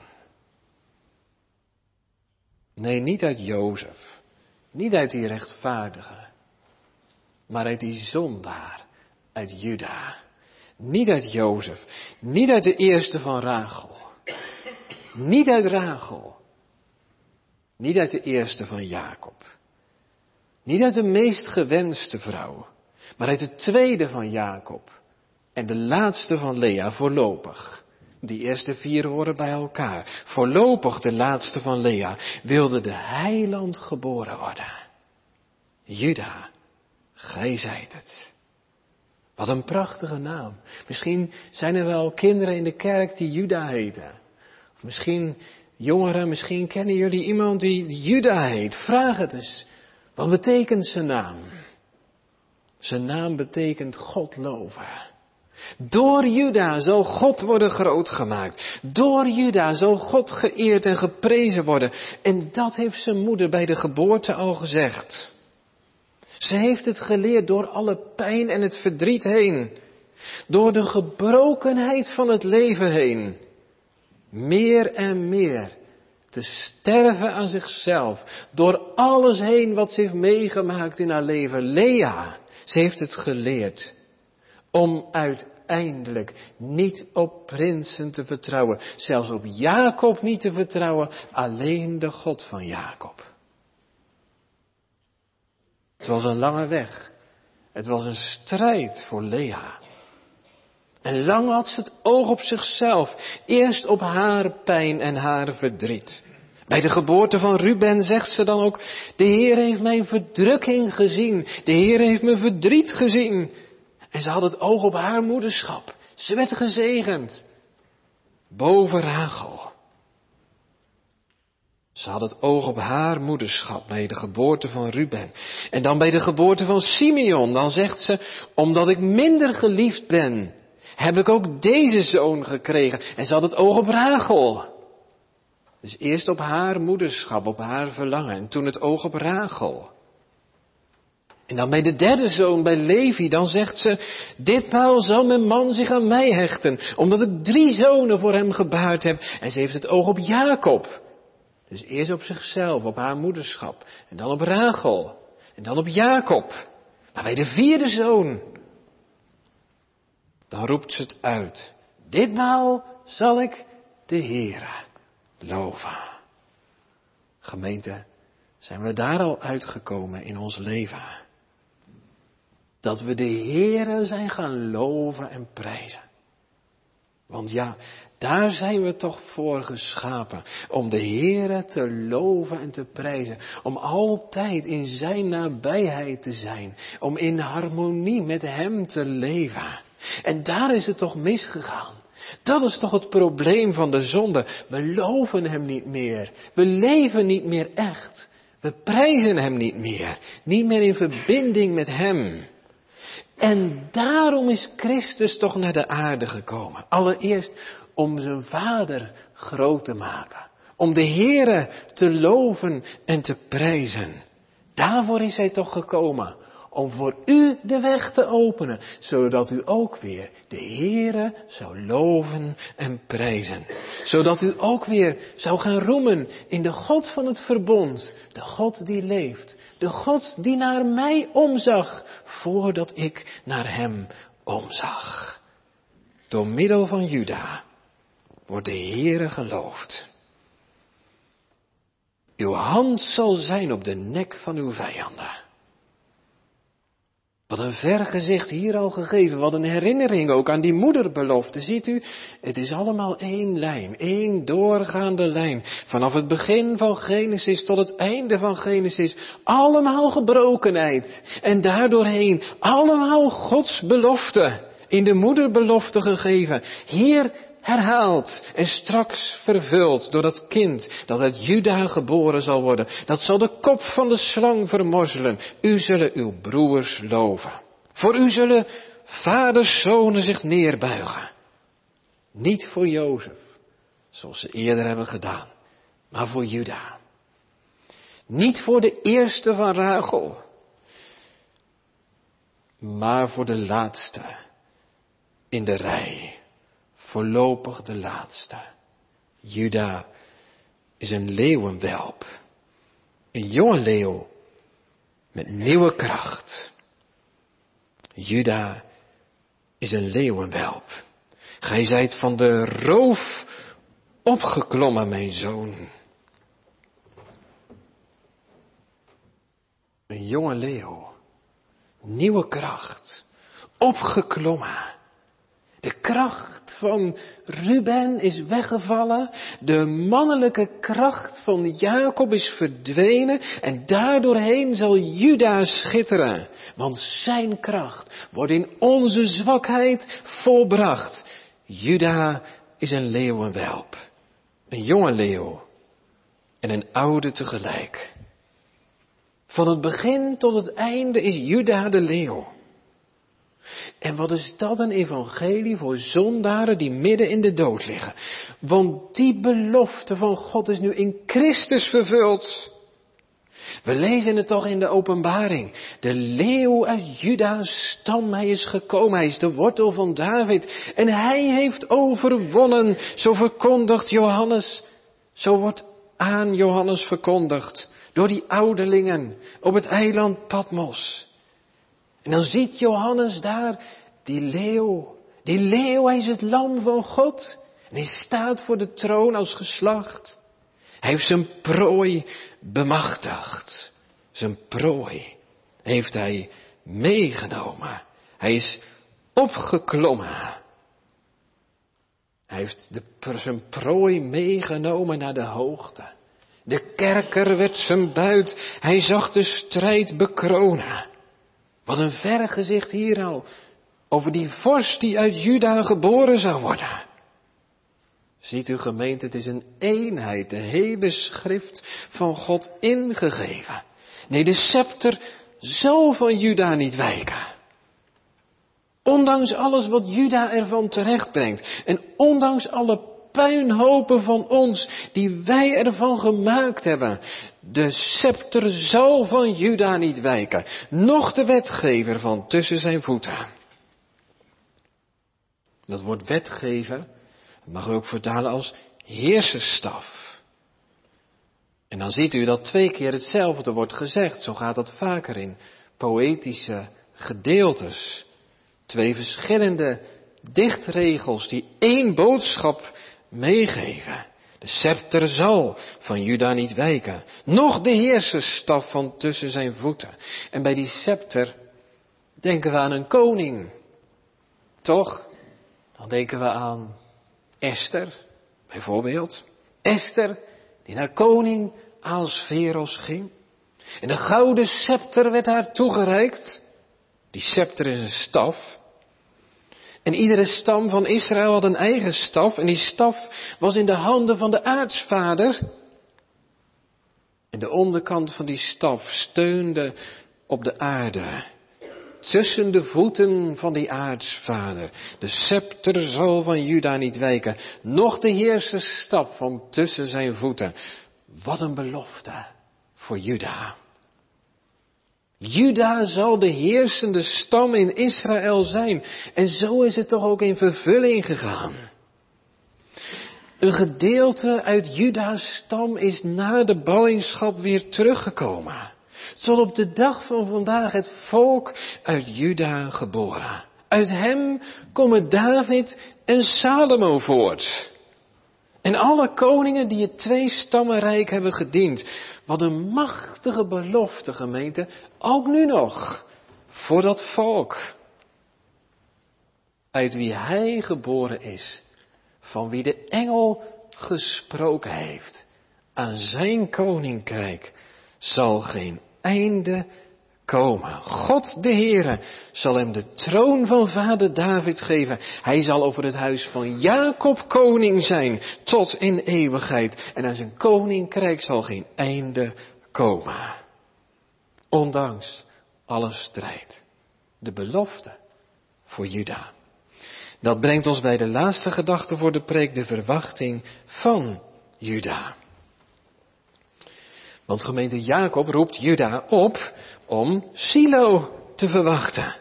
Nee, niet uit Jozef, niet uit die rechtvaardige, maar uit die zondaar, uit Juda. Niet uit Jozef, niet uit de eerste van Rachel, niet uit Rachel, niet uit de eerste van Jacob, niet uit de meest gewenste vrouw, maar uit de tweede van Jacob en de laatste van Lea, voorlopig. Die eerste vier horen bij elkaar. Voorlopig de laatste van Lea wilde de heiland geboren worden. Juda, gij zijt het. Wat een prachtige naam. Misschien zijn er wel kinderen in de kerk die Juda heten. Of misschien jongeren, misschien kennen jullie iemand die Juda heet. Vraag het eens. Wat betekent zijn naam? Zijn naam betekent God loven. Door Juda zal God worden groot gemaakt. Door Juda zal God geëerd en geprezen worden. En dat heeft zijn moeder bij de geboorte al gezegd. Ze heeft het geleerd door alle pijn en het verdriet heen. Door de gebrokenheid van het leven heen. Meer en meer te sterven aan zichzelf. Door alles heen wat ze heeft meegemaakt in haar leven. Lea, ze heeft het geleerd. Om uiteindelijk niet op prinsen te vertrouwen. Zelfs op Jacob niet te vertrouwen. Alleen de God van Jacob. Het was een lange weg. Het was een strijd voor Lea. En lang had ze het oog op zichzelf. Eerst op haar pijn en haar verdriet. Bij de geboorte van Ruben zegt ze dan ook: de Heer heeft mijn verdrukking gezien. De Heer heeft mijn verdriet gezien. En ze had het oog op haar moederschap. Ze werd gezegend. Boven Rachel. Ze had het oog op haar moederschap bij de geboorte van Ruben. En dan bij de geboorte van Simeon. Dan zegt ze: omdat ik minder geliefd ben, heb ik ook deze zoon gekregen. En ze had het oog op Rachel. Dus eerst op haar moederschap, op haar verlangen. En toen het oog op Rachel. En dan bij de derde zoon, bij Levi, dan zegt ze: ditmaal zal mijn man zich aan mij hechten, omdat ik drie zonen voor hem gebaard heb. En ze heeft het oog op Jacob. Dus eerst op zichzelf, op haar moederschap. En dan op Rachel. En dan op Jacob. Maar bij de vierde zoon, dan roept ze het uit: ditmaal zal ik de Heere loven. Gemeente, zijn we daar al uitgekomen in ons leven? Dat we de Heere zijn gaan loven en prijzen. Want ja, daar zijn we toch voor geschapen. Om de Heere te loven en te prijzen. Om altijd in zijn nabijheid te zijn. Om in harmonie met hem te leven. En daar is het toch misgegaan. Dat is toch het probleem van de zonde. We loven hem niet meer. We leven niet meer echt. We prijzen hem niet meer. Niet meer in verbinding met hem. En daarom is Christus toch naar de aarde gekomen. Allereerst om zijn Vader groot te maken. Om de Heere te loven en te prijzen. Daarvoor is hij toch gekomen. Om voor u de weg te openen. Zodat u ook weer de Heere zou loven en prijzen. Zodat u ook weer zou gaan roemen in de God van het verbond. De God die leeft. De God die naar mij omzag voordat ik naar hem omzag. Door middel van Juda wordt de Heere geloofd. Uw hand zal zijn op de nek van uw vijanden. Wat een vergezicht hier al gegeven, wat een herinnering ook aan die moederbelofte. Ziet u, het is allemaal één lijn, één doorgaande lijn. Vanaf het begin van Genesis tot het einde van Genesis, allemaal gebrokenheid. En daardoorheen allemaal Gods belofte, in de moederbelofte gegeven. Hier herhaald en straks vervuld door dat kind dat uit Juda geboren zal worden. Dat zal de kop van de slang vermorzelen. U zullen uw broers loven. Voor u zullen vaders zonen zich neerbuigen. Niet voor Jozef, zoals ze eerder hebben gedaan, maar voor Juda. Niet voor de eerste van Rachel, maar voor de laatste in de rij. Voorlopig de laatste. Juda is een leeuwenwelp. Een jonge leeuw met nieuwe kracht. Juda is een leeuwenwelp. Gij zijt van de roof opgeklommen, mijn zoon. Een jonge leeuw. Nieuwe kracht. Opgeklommen. De kracht van Ruben is weggevallen. De mannelijke kracht van Jacob is verdwenen. En daardoorheen zal Juda schitteren. Want zijn kracht wordt in onze zwakheid volbracht. Juda is een leeuwenwelp. Een jonge leeuw. En een oude tegelijk. Van het begin tot het einde is Juda de leeuw. En wat is dat een evangelie voor zondaren die midden in de dood liggen. Want die belofte van God is nu in Christus vervuld. We lezen het toch in de openbaring. De leeuw uit Juda's stam, hij is gekomen, hij is de wortel van David. En hij heeft overwonnen, zo verkondigt Johannes. Zo wordt aan Johannes verkondigd door die ouderlingen op het eiland Patmos. En dan ziet Johannes daar die leeuw. Die leeuw, hij is het lam van God. En hij staat voor de troon als geslacht. Hij heeft zijn prooi bemachtigd. Zijn prooi heeft hij meegenomen. Hij is opgeklommen. Hij heeft de, zijn prooi meegenomen naar de hoogte. De kerker werd zijn buit. Hij zag de strijd bekronen. Wat een vergezicht hier al over die vorst die uit Juda geboren zou worden. Ziet u gemeente, het is een eenheid, de hele schrift van God ingegeven. Nee, de scepter zal van Juda niet wijken. Ondanks alles wat Juda ervan terecht brengt. En ondanks alle puinhopen van ons die wij ervan gemaakt hebben. De scepter zal van Juda niet wijken. Noch de wetgever van tussen zijn voeten. Dat woord wetgever mag u ook vertalen als heersersstaf. En dan ziet u dat twee keer hetzelfde wordt gezegd. Zo gaat dat vaker in poëtische gedeeltes. Twee verschillende dichtregels die één boodschap meegeven. De scepter zal van Juda niet wijken. Noch de heersersstaf van tussen zijn voeten. En bij die scepter denken we aan een koning. Toch? Dan denken we aan Esther, bijvoorbeeld. Esther, die naar koning Ahasveros ging. En de gouden scepter werd haar toegereikt. Die scepter is een staf. En iedere stam van Israël had een eigen staf. En die staf was in de handen van de aartsvader. En de onderkant van die staf steunde op de aarde. Tussen de voeten van die aartsvader. De scepter zal van Juda niet wijken. Noch de heersersstaf van tussen zijn voeten. Wat een belofte voor Juda. Juda zal de heersende stam in Israël zijn. En zo is het toch ook in vervulling gegaan. Een gedeelte uit Juda's stam is na de ballingschap weer teruggekomen. Tot op de dag van vandaag het volk uit Juda geboren. Uit hem komen David en Salomo voort. En alle koningen die het twee-stammenrijk hebben gediend. Wat een machtige belofte, gemeente, ook nu nog, voor dat volk. Uit wie hij geboren is, van wie de engel gesproken heeft. Aan zijn koninkrijk zal geen einde komen. God de Heere zal hem de troon van vader David geven. Hij zal over het huis van Jacob koning zijn tot in eeuwigheid. En aan zijn koninkrijk zal geen einde komen. Ondanks alle strijd. De belofte voor Juda. Dat brengt ons bij de laatste gedachte voor de preek, de verwachting van Juda. Want gemeente Jacob roept Juda op om Silo te verwachten.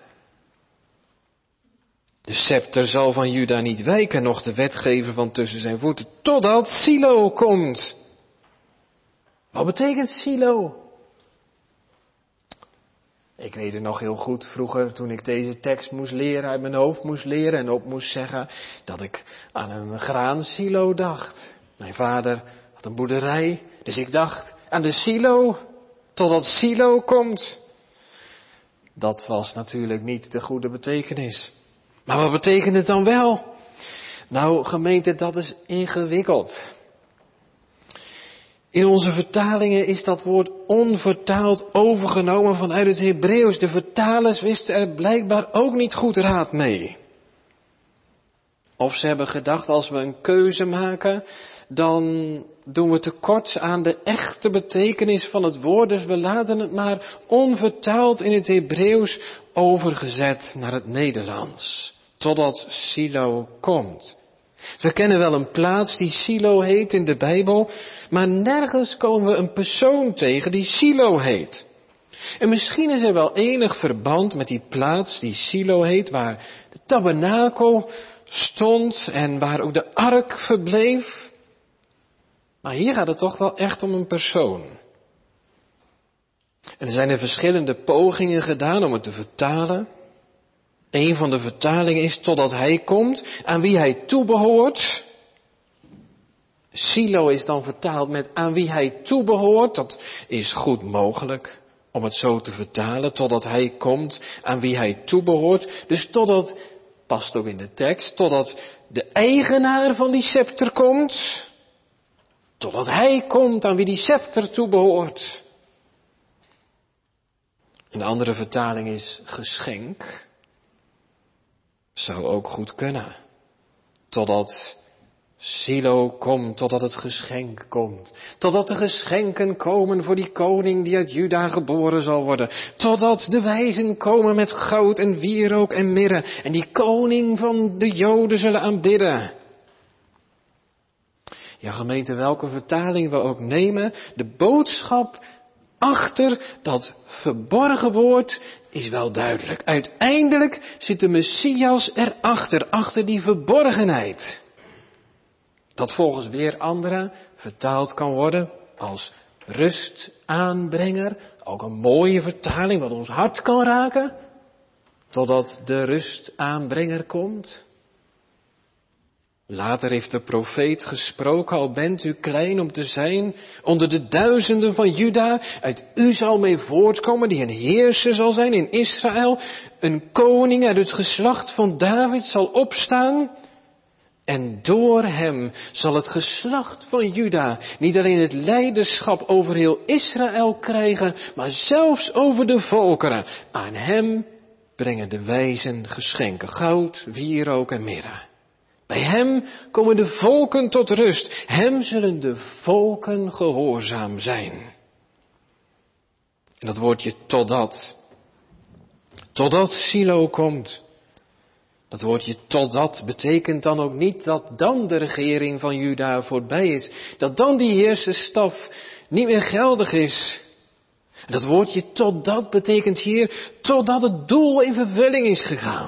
De scepter zal van Juda niet wijken, noch de wetgever van tussen zijn voeten, totdat Silo komt. Wat betekent Silo? Ik weet het nog heel goed vroeger toen ik deze tekst moest leren, uit mijn hoofd moest leren en op moest zeggen, dat ik aan een graansilo dacht. Mijn vader had een boerderij, dus ik dacht aan de silo, totdat Silo komt. Dat was natuurlijk niet de goede betekenis. Maar wat betekent het dan wel? Nou, gemeente, dat is ingewikkeld. In onze vertalingen is dat woord onvertaald overgenomen vanuit het Hebreeuws. De vertalers wisten er blijkbaar ook niet goed raad mee. Of ze hebben gedacht, als we een keuze maken, dan doen we tekort aan de echte betekenis van het woord. Dus we laten het maar onvertaald in het Hebreeuws overgezet naar het Nederlands. Totdat Silo komt. We kennen wel een plaats die Silo heet in de Bijbel, maar nergens komen we een persoon tegen die Silo heet. En misschien is er wel enig verband met die plaats die Silo heet, waar de tabernakel stond en waar ook de ark verbleef. Maar hier gaat het toch wel echt om een persoon. En er zijn er verschillende pogingen gedaan om het te vertalen. Een van de vertalingen is totdat hij komt, aan wie hij toebehoort. Silo is dan vertaald met aan wie hij toebehoort. Dat is goed mogelijk om het zo te vertalen, totdat hij komt, aan wie hij toebehoort. Dus totdat, past ook in de tekst, totdat de eigenaar van die scepter komt. Totdat hij komt aan wie die scepter toebehoort. Een andere vertaling is geschenk. Zou ook goed kunnen. Totdat Silo komt, totdat het geschenk komt. Totdat de geschenken komen voor die koning die uit Juda geboren zal worden. Totdat de wijzen komen met goud en wierook en mirre. En die koning van de Joden zullen aanbidden. Ja, gemeente, welke vertaling we ook nemen, de boodschap achter dat verborgen woord is wel duidelijk. Uiteindelijk zit de Messias erachter, achter die verborgenheid. Dat volgens weer anderen vertaald kan worden als rustaanbrenger. Ook een mooie vertaling wat ons hart kan raken. Totdat de rustaanbrenger komt. Later heeft de profeet gesproken, al bent u klein om te zijn onder de duizenden van Juda. Uit u zal mee voortkomen die een heerser zal zijn in Israël. Een koning uit het geslacht van David zal opstaan. En door hem zal het geslacht van Juda niet alleen het leiderschap over heel Israël krijgen, maar zelfs over de volkeren. Aan hem brengen de wijzen geschenken, goud, wierook en mirre. Bij hem komen de volken tot rust. Hem zullen de volken gehoorzaam zijn. En dat woordje totdat. Totdat Silo komt. Dat woordje totdat betekent dan ook niet dat dan de regering van Juda voorbij is. Dat dan die heersersstaf niet meer geldig is. Dat woordje totdat betekent hier totdat het doel in vervulling is gegaan.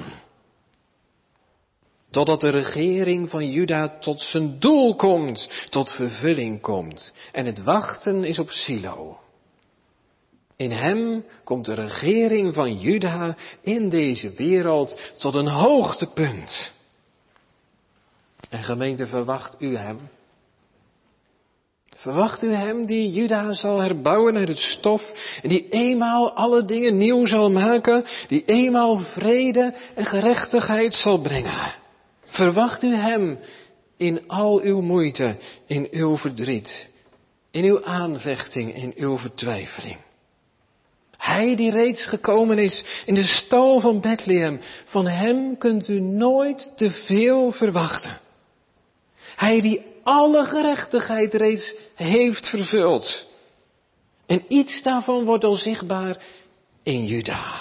Totdat de regering van Juda tot zijn doel komt, tot vervulling komt. En het wachten is op Silo. In hem komt de regering van Juda in deze wereld tot een hoogtepunt. En gemeente, verwacht u hem? Verwacht u hem die Juda zal herbouwen uit het stof en die eenmaal alle dingen nieuw zal maken, die eenmaal vrede en gerechtigheid zal brengen? Verwacht u hem in al uw moeite, in uw verdriet, in uw aanvechting, in uw vertwijfeling? Hij die reeds gekomen is in de stal van Bethlehem, van hem kunt u nooit te veel verwachten. Hij die alle gerechtigheid reeds heeft vervuld. En iets daarvan wordt al zichtbaar in Juda.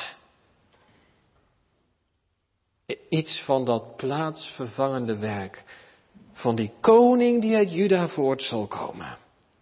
Iets van dat plaatsvervangende werk van die koning die uit Juda voort zal komen.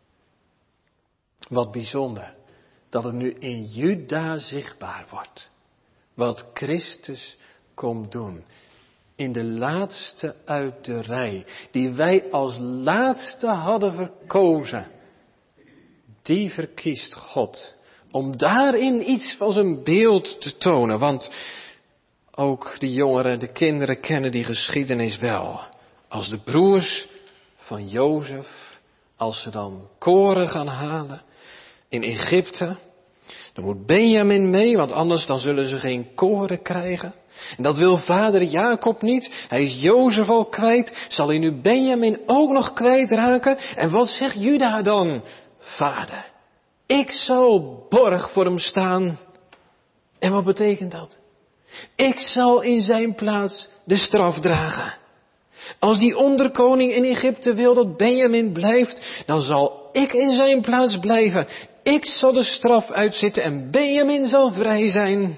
Wat bijzonder dat het nu in Juda zichtbaar wordt. Wat Christus komt doen. In de laatste uit de rij, die wij als laatste hadden verkozen. Die verkiest God om daarin iets van zijn beeld te tonen. Want ook de jongeren, de kinderen kennen die geschiedenis wel. Als de broers van Jozef, als ze dan koren gaan halen in Egypte, dan moet Benjamin mee, want anders dan zullen ze geen koren krijgen. En dat wil vader Jacob niet. Hij is Jozef al kwijt. Zal hij nu Benjamin ook nog kwijtraken? En wat zegt Juda dan? Vader, ik zal borg voor hem staan. En wat betekent dat? Ik zal in zijn plaats de straf dragen. Als die onderkoning in Egypte wil dat Benjamin blijft, dan zal ik in zijn plaats blijven. Ik zal de straf uitzitten en Benjamin zal vrij zijn.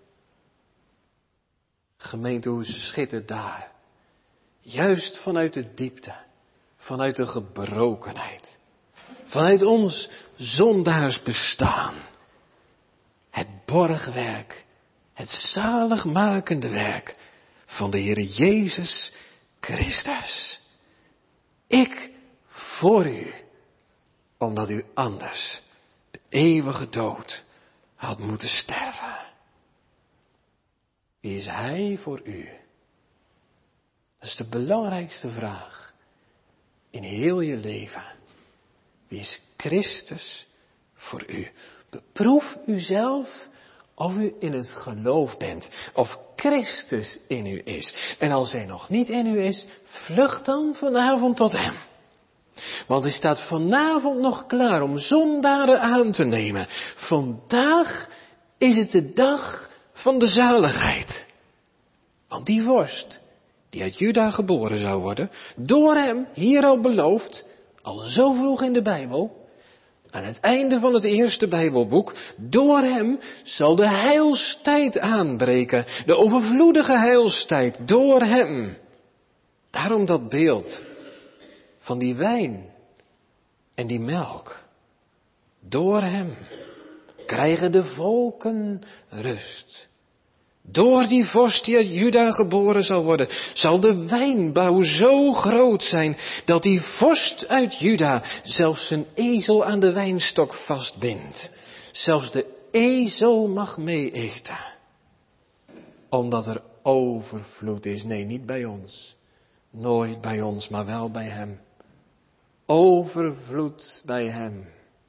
Gemeente, hoe schittert daar, juist vanuit de diepte, vanuit de gebrokenheid, vanuit ons zondaars bestaan, het borgwerk, het zaligmakende werk van de Heer Jezus Christus. Ik voor u, omdat u anders de eeuwige dood had moeten sterven. Wie is Hij voor u? Dat is de belangrijkste vraag in heel je leven. Wie is Christus voor u? Beproef uzelf of u in het geloof bent. Of Christus in u is. En als Hij nog niet in u is, vlucht dan vanavond tot Hem. Want Hij staat vanavond nog klaar om zondaren aan te nemen. Vandaag is het de dag van de zaligheid. Want die vorst, die uit Juda geboren zou worden, door hem, hier al beloofd, al zo vroeg in de Bijbel, aan het einde van het eerste Bijbelboek, door hem zal de heilstijd aanbreken, de overvloedige heilstijd, door hem. Daarom dat beeld van die wijn en die melk. Door hem krijgen de volken rust. Door die vorst die uit Juda geboren zal worden, zal de wijnbouw zo groot zijn, dat die vorst uit Juda zelfs zijn ezel aan de wijnstok vastbindt. Zelfs de ezel mag mee eten. Omdat er overvloed is. Nee, niet bij ons. Nooit bij ons, maar wel bij hem. Overvloed bij hem.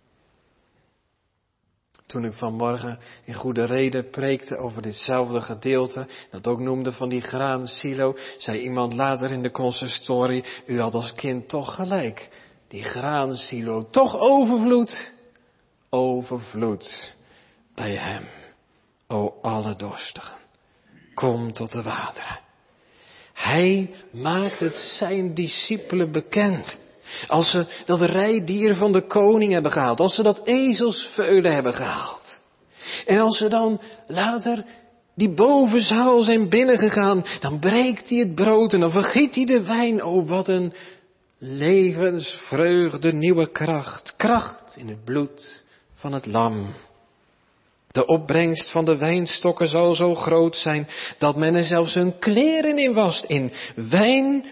Toen ik vanmorgen in goede reden preekte over ditzelfde gedeelte, dat ook noemde van die graansilo, zei iemand later in de consistorie, u had als kind toch gelijk. Die graansilo, toch overvloed. Overvloed bij hem. O alle dorstigen, kom tot de wateren. Hij maakt het zijn discipelen bekend. Als ze dat rijdier van de koning hebben gehaald. Als ze dat ezelsveulen hebben gehaald. En als ze dan later die bovenzaal zijn binnengegaan. Dan breekt hij het brood en dan vergiet hij de wijn. Oh, wat een levensvreugde, nieuwe kracht. Kracht in het bloed van het lam. De opbrengst van de wijnstokken zal zo groot zijn dat men er zelfs hun kleren in wast. In wijn,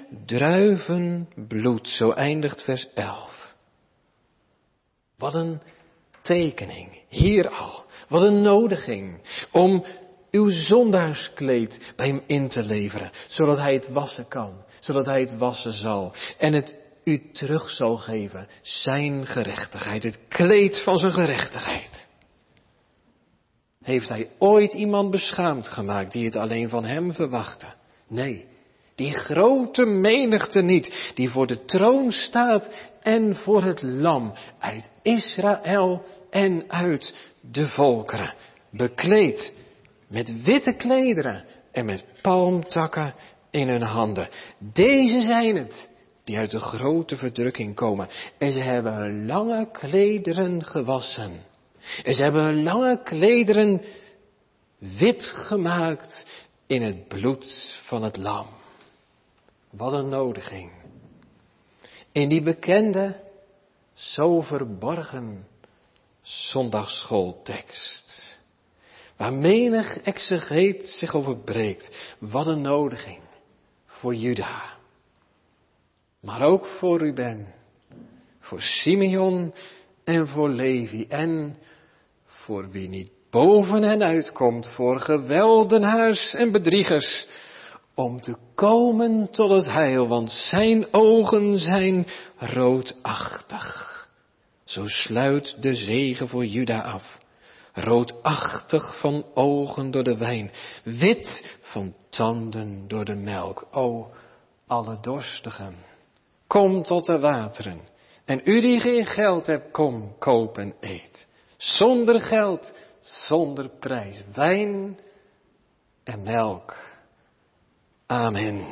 druiven, bloed. Zo eindigt vers elf. Wat een tekening. Hier al. Wat een nodiging om uw zondaarskleed bij hem in te leveren. Zodat hij het wassen kan. Zodat hij het wassen zal. En het u terug zal geven. Zijn gerechtigheid. Het kleed van zijn gerechtigheid. Heeft hij ooit iemand beschaamd gemaakt die het alleen van hem verwachtte? Nee. Die grote menigte niet, die voor de troon staat en voor het lam, uit Israël en uit de volkeren, bekleed met witte klederen en met palmtakken in hun handen. Deze zijn het, die uit de grote verdrukking komen. En ze hebben hun lange klederen gewassen. En ze hebben hun lange klederen wit gemaakt in het bloed van het lam. Wat een nodiging. In die bekende, zo verborgen zondagsschooltekst. Waar menig exegeet zich over breekt. Wat een nodiging voor Juda. Maar ook voor Ruben. Voor Simeon en voor Levi. En voor wie niet boven hen uitkomt. Voor geweldenaars en bedriegers. Om te komen tot het heil, want zijn ogen zijn roodachtig. Zo sluit de zegen voor Juda af. Roodachtig van ogen door de wijn, wit van tanden door de melk. O, alle dorstigen, kom tot de wateren. En u die geen geld hebt, kom, koop en eet. Zonder geld, zonder prijs, wijn en melk. Amen.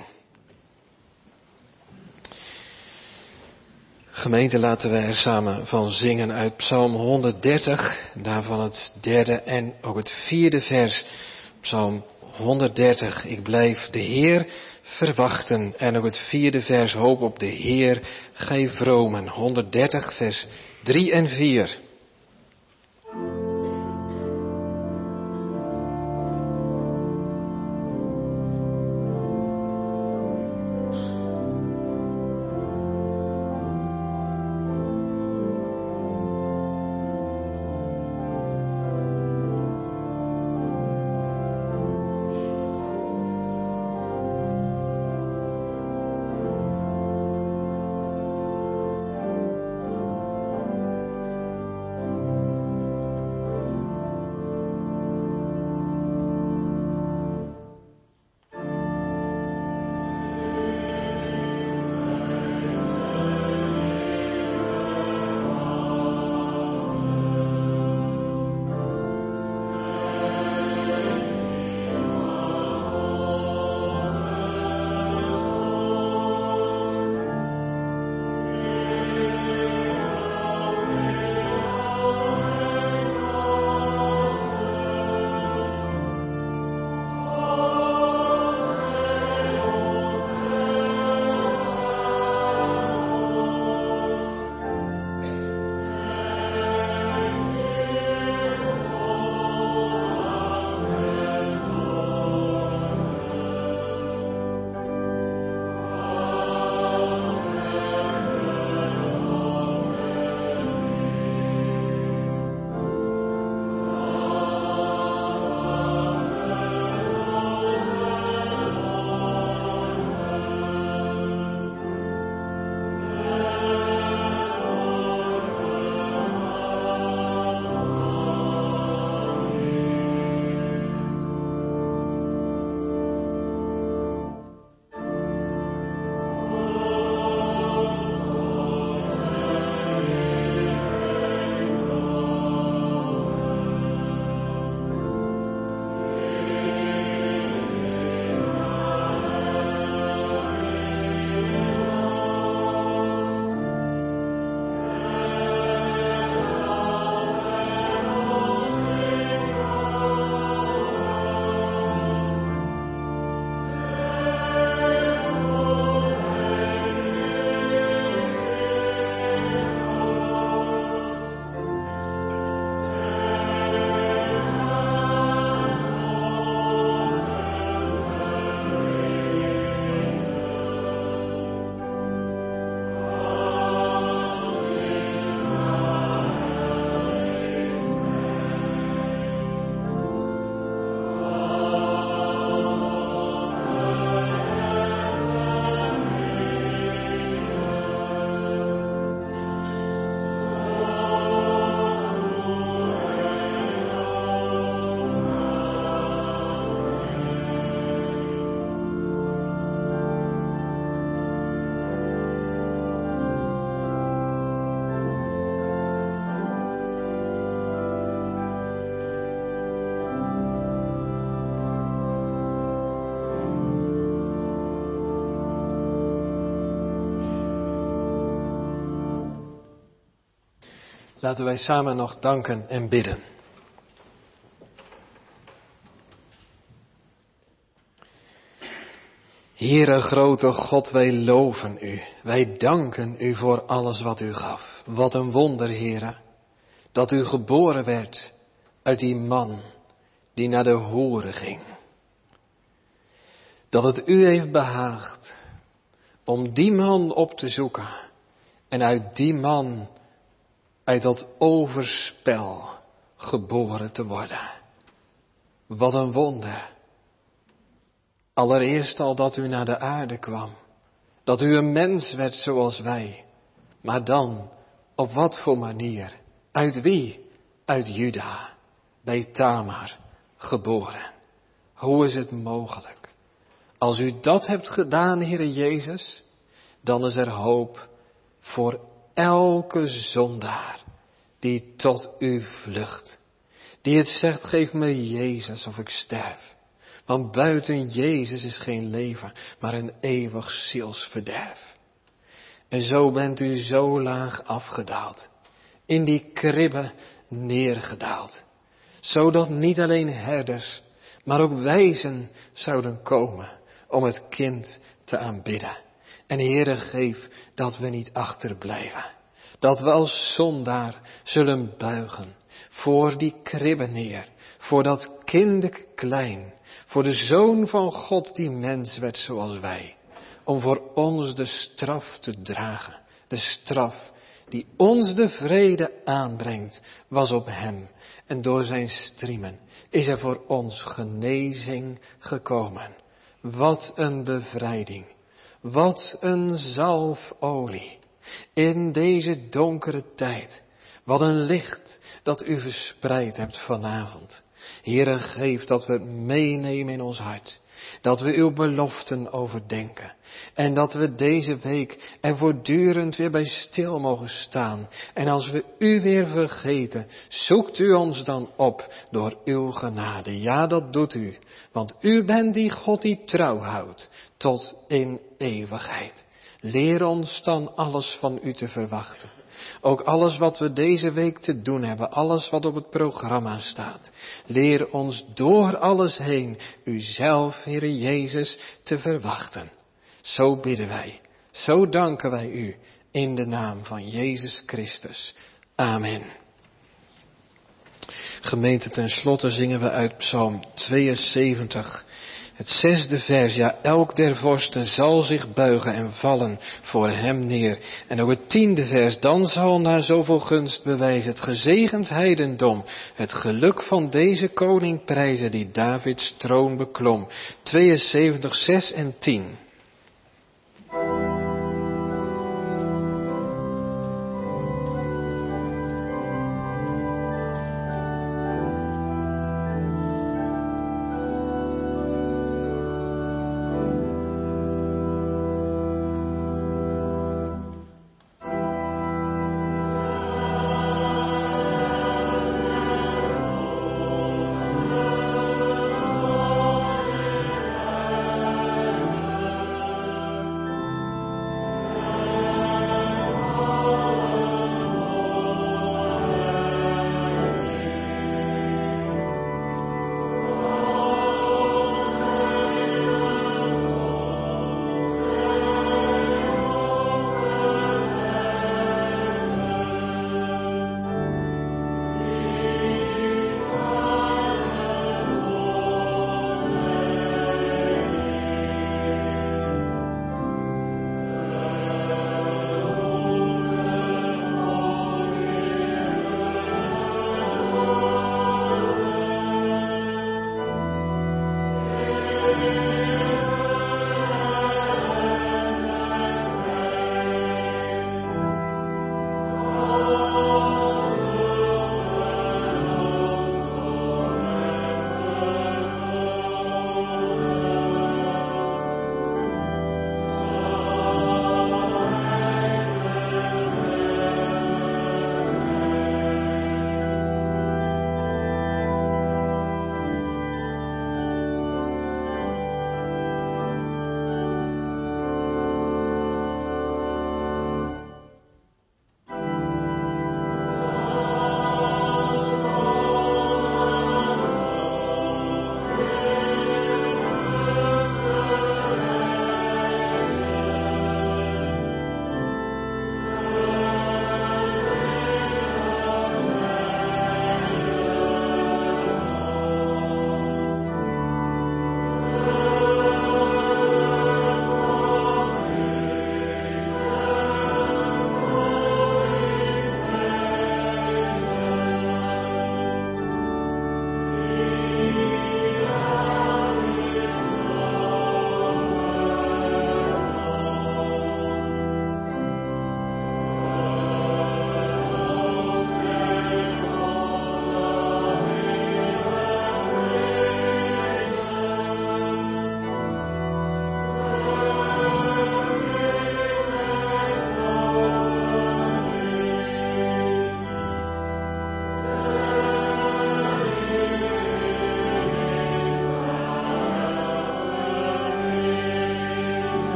Gemeente, laten wij er samen van zingen uit Psalm honderddertig, daarvan het derde en ook het vierde vers. Psalm honderddertig, ik blijf de Heer verwachten. En ook het vierde vers, hoop op de Heer, gij vromen. honderddertig, vers drie en vier. Laten wij samen nog danken en bidden. Heere grote God, wij loven u. Wij danken u voor alles wat u gaf. Wat een wonder, Heere, dat u geboren werd uit die man die naar de hoeren ging. Dat het u heeft behaagd om die man op te zoeken en uit die man, uit dat overspel, geboren te worden. Wat een wonder. Allereerst al dat u naar de aarde kwam. Dat u een mens werd zoals wij. Maar dan, op wat voor manier? Uit wie? Uit Juda. Bij Tamar geboren. Hoe is het mogelijk? Als u dat hebt gedaan, Heere Jezus, dan is er hoop voor elke zondaar die tot u vlucht. Die het zegt, geef me Jezus of ik sterf. Want buiten Jezus is geen leven, maar een eeuwig zielsverderf. En zo bent u zo laag afgedaald, in die kribbe neergedaald. Zodat niet alleen herders, maar ook wijzen zouden komen om het kind te aanbidden. En Heere, geef dat we niet achterblijven. Dat we als zondaar zullen buigen voor die kribbe neer, voor dat kind klein, voor de Zoon van God die mens werd zoals wij. Om voor ons de straf te dragen. De straf die ons de vrede aanbrengt, was op hem. En door zijn striemen is er voor ons genezing gekomen. Wat een bevrijding. Wat een zalfolie. In deze donkere tijd. Wat een licht dat u verspreid hebt vanavond. Heere, geef dat we het meenemen in ons hart. Dat we uw beloften overdenken. En dat we deze week er voortdurend weer bij stil mogen staan. En als we u weer vergeten, zoekt u ons dan op door uw genade. Ja, dat doet u. Want u bent die God die trouw houdt tot in eeuwigheid. Leer ons dan alles van u te verwachten. Ook alles wat we deze week te doen hebben, alles wat op het programma staat. Leer ons door alles heen uzelf, Heere Jezus, te verwachten. Zo bidden wij, zo danken wij u in de naam van Jezus Christus. Amen. Gemeente, ten slotte zingen we uit Psalm tweeënzeventig. Het zesde vers, ja, elk der vorsten zal zich buigen en vallen voor hem neer. En ook het tiende vers, dan zal na zoveel gunst bewijzen het gezegend heidendom het geluk van deze koning prijzen die Davids troon beklom. tweeënzeventig, zes en tien.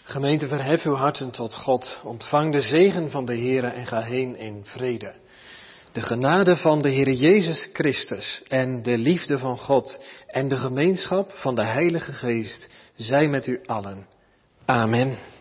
Gemeente, verhef uw harten tot God. Ontvang de zegen van de Heere en ga heen in vrede. De genade van de Heere Jezus Christus en de liefde van God en de gemeenschap van de Heilige Geest zij met u allen. Amen.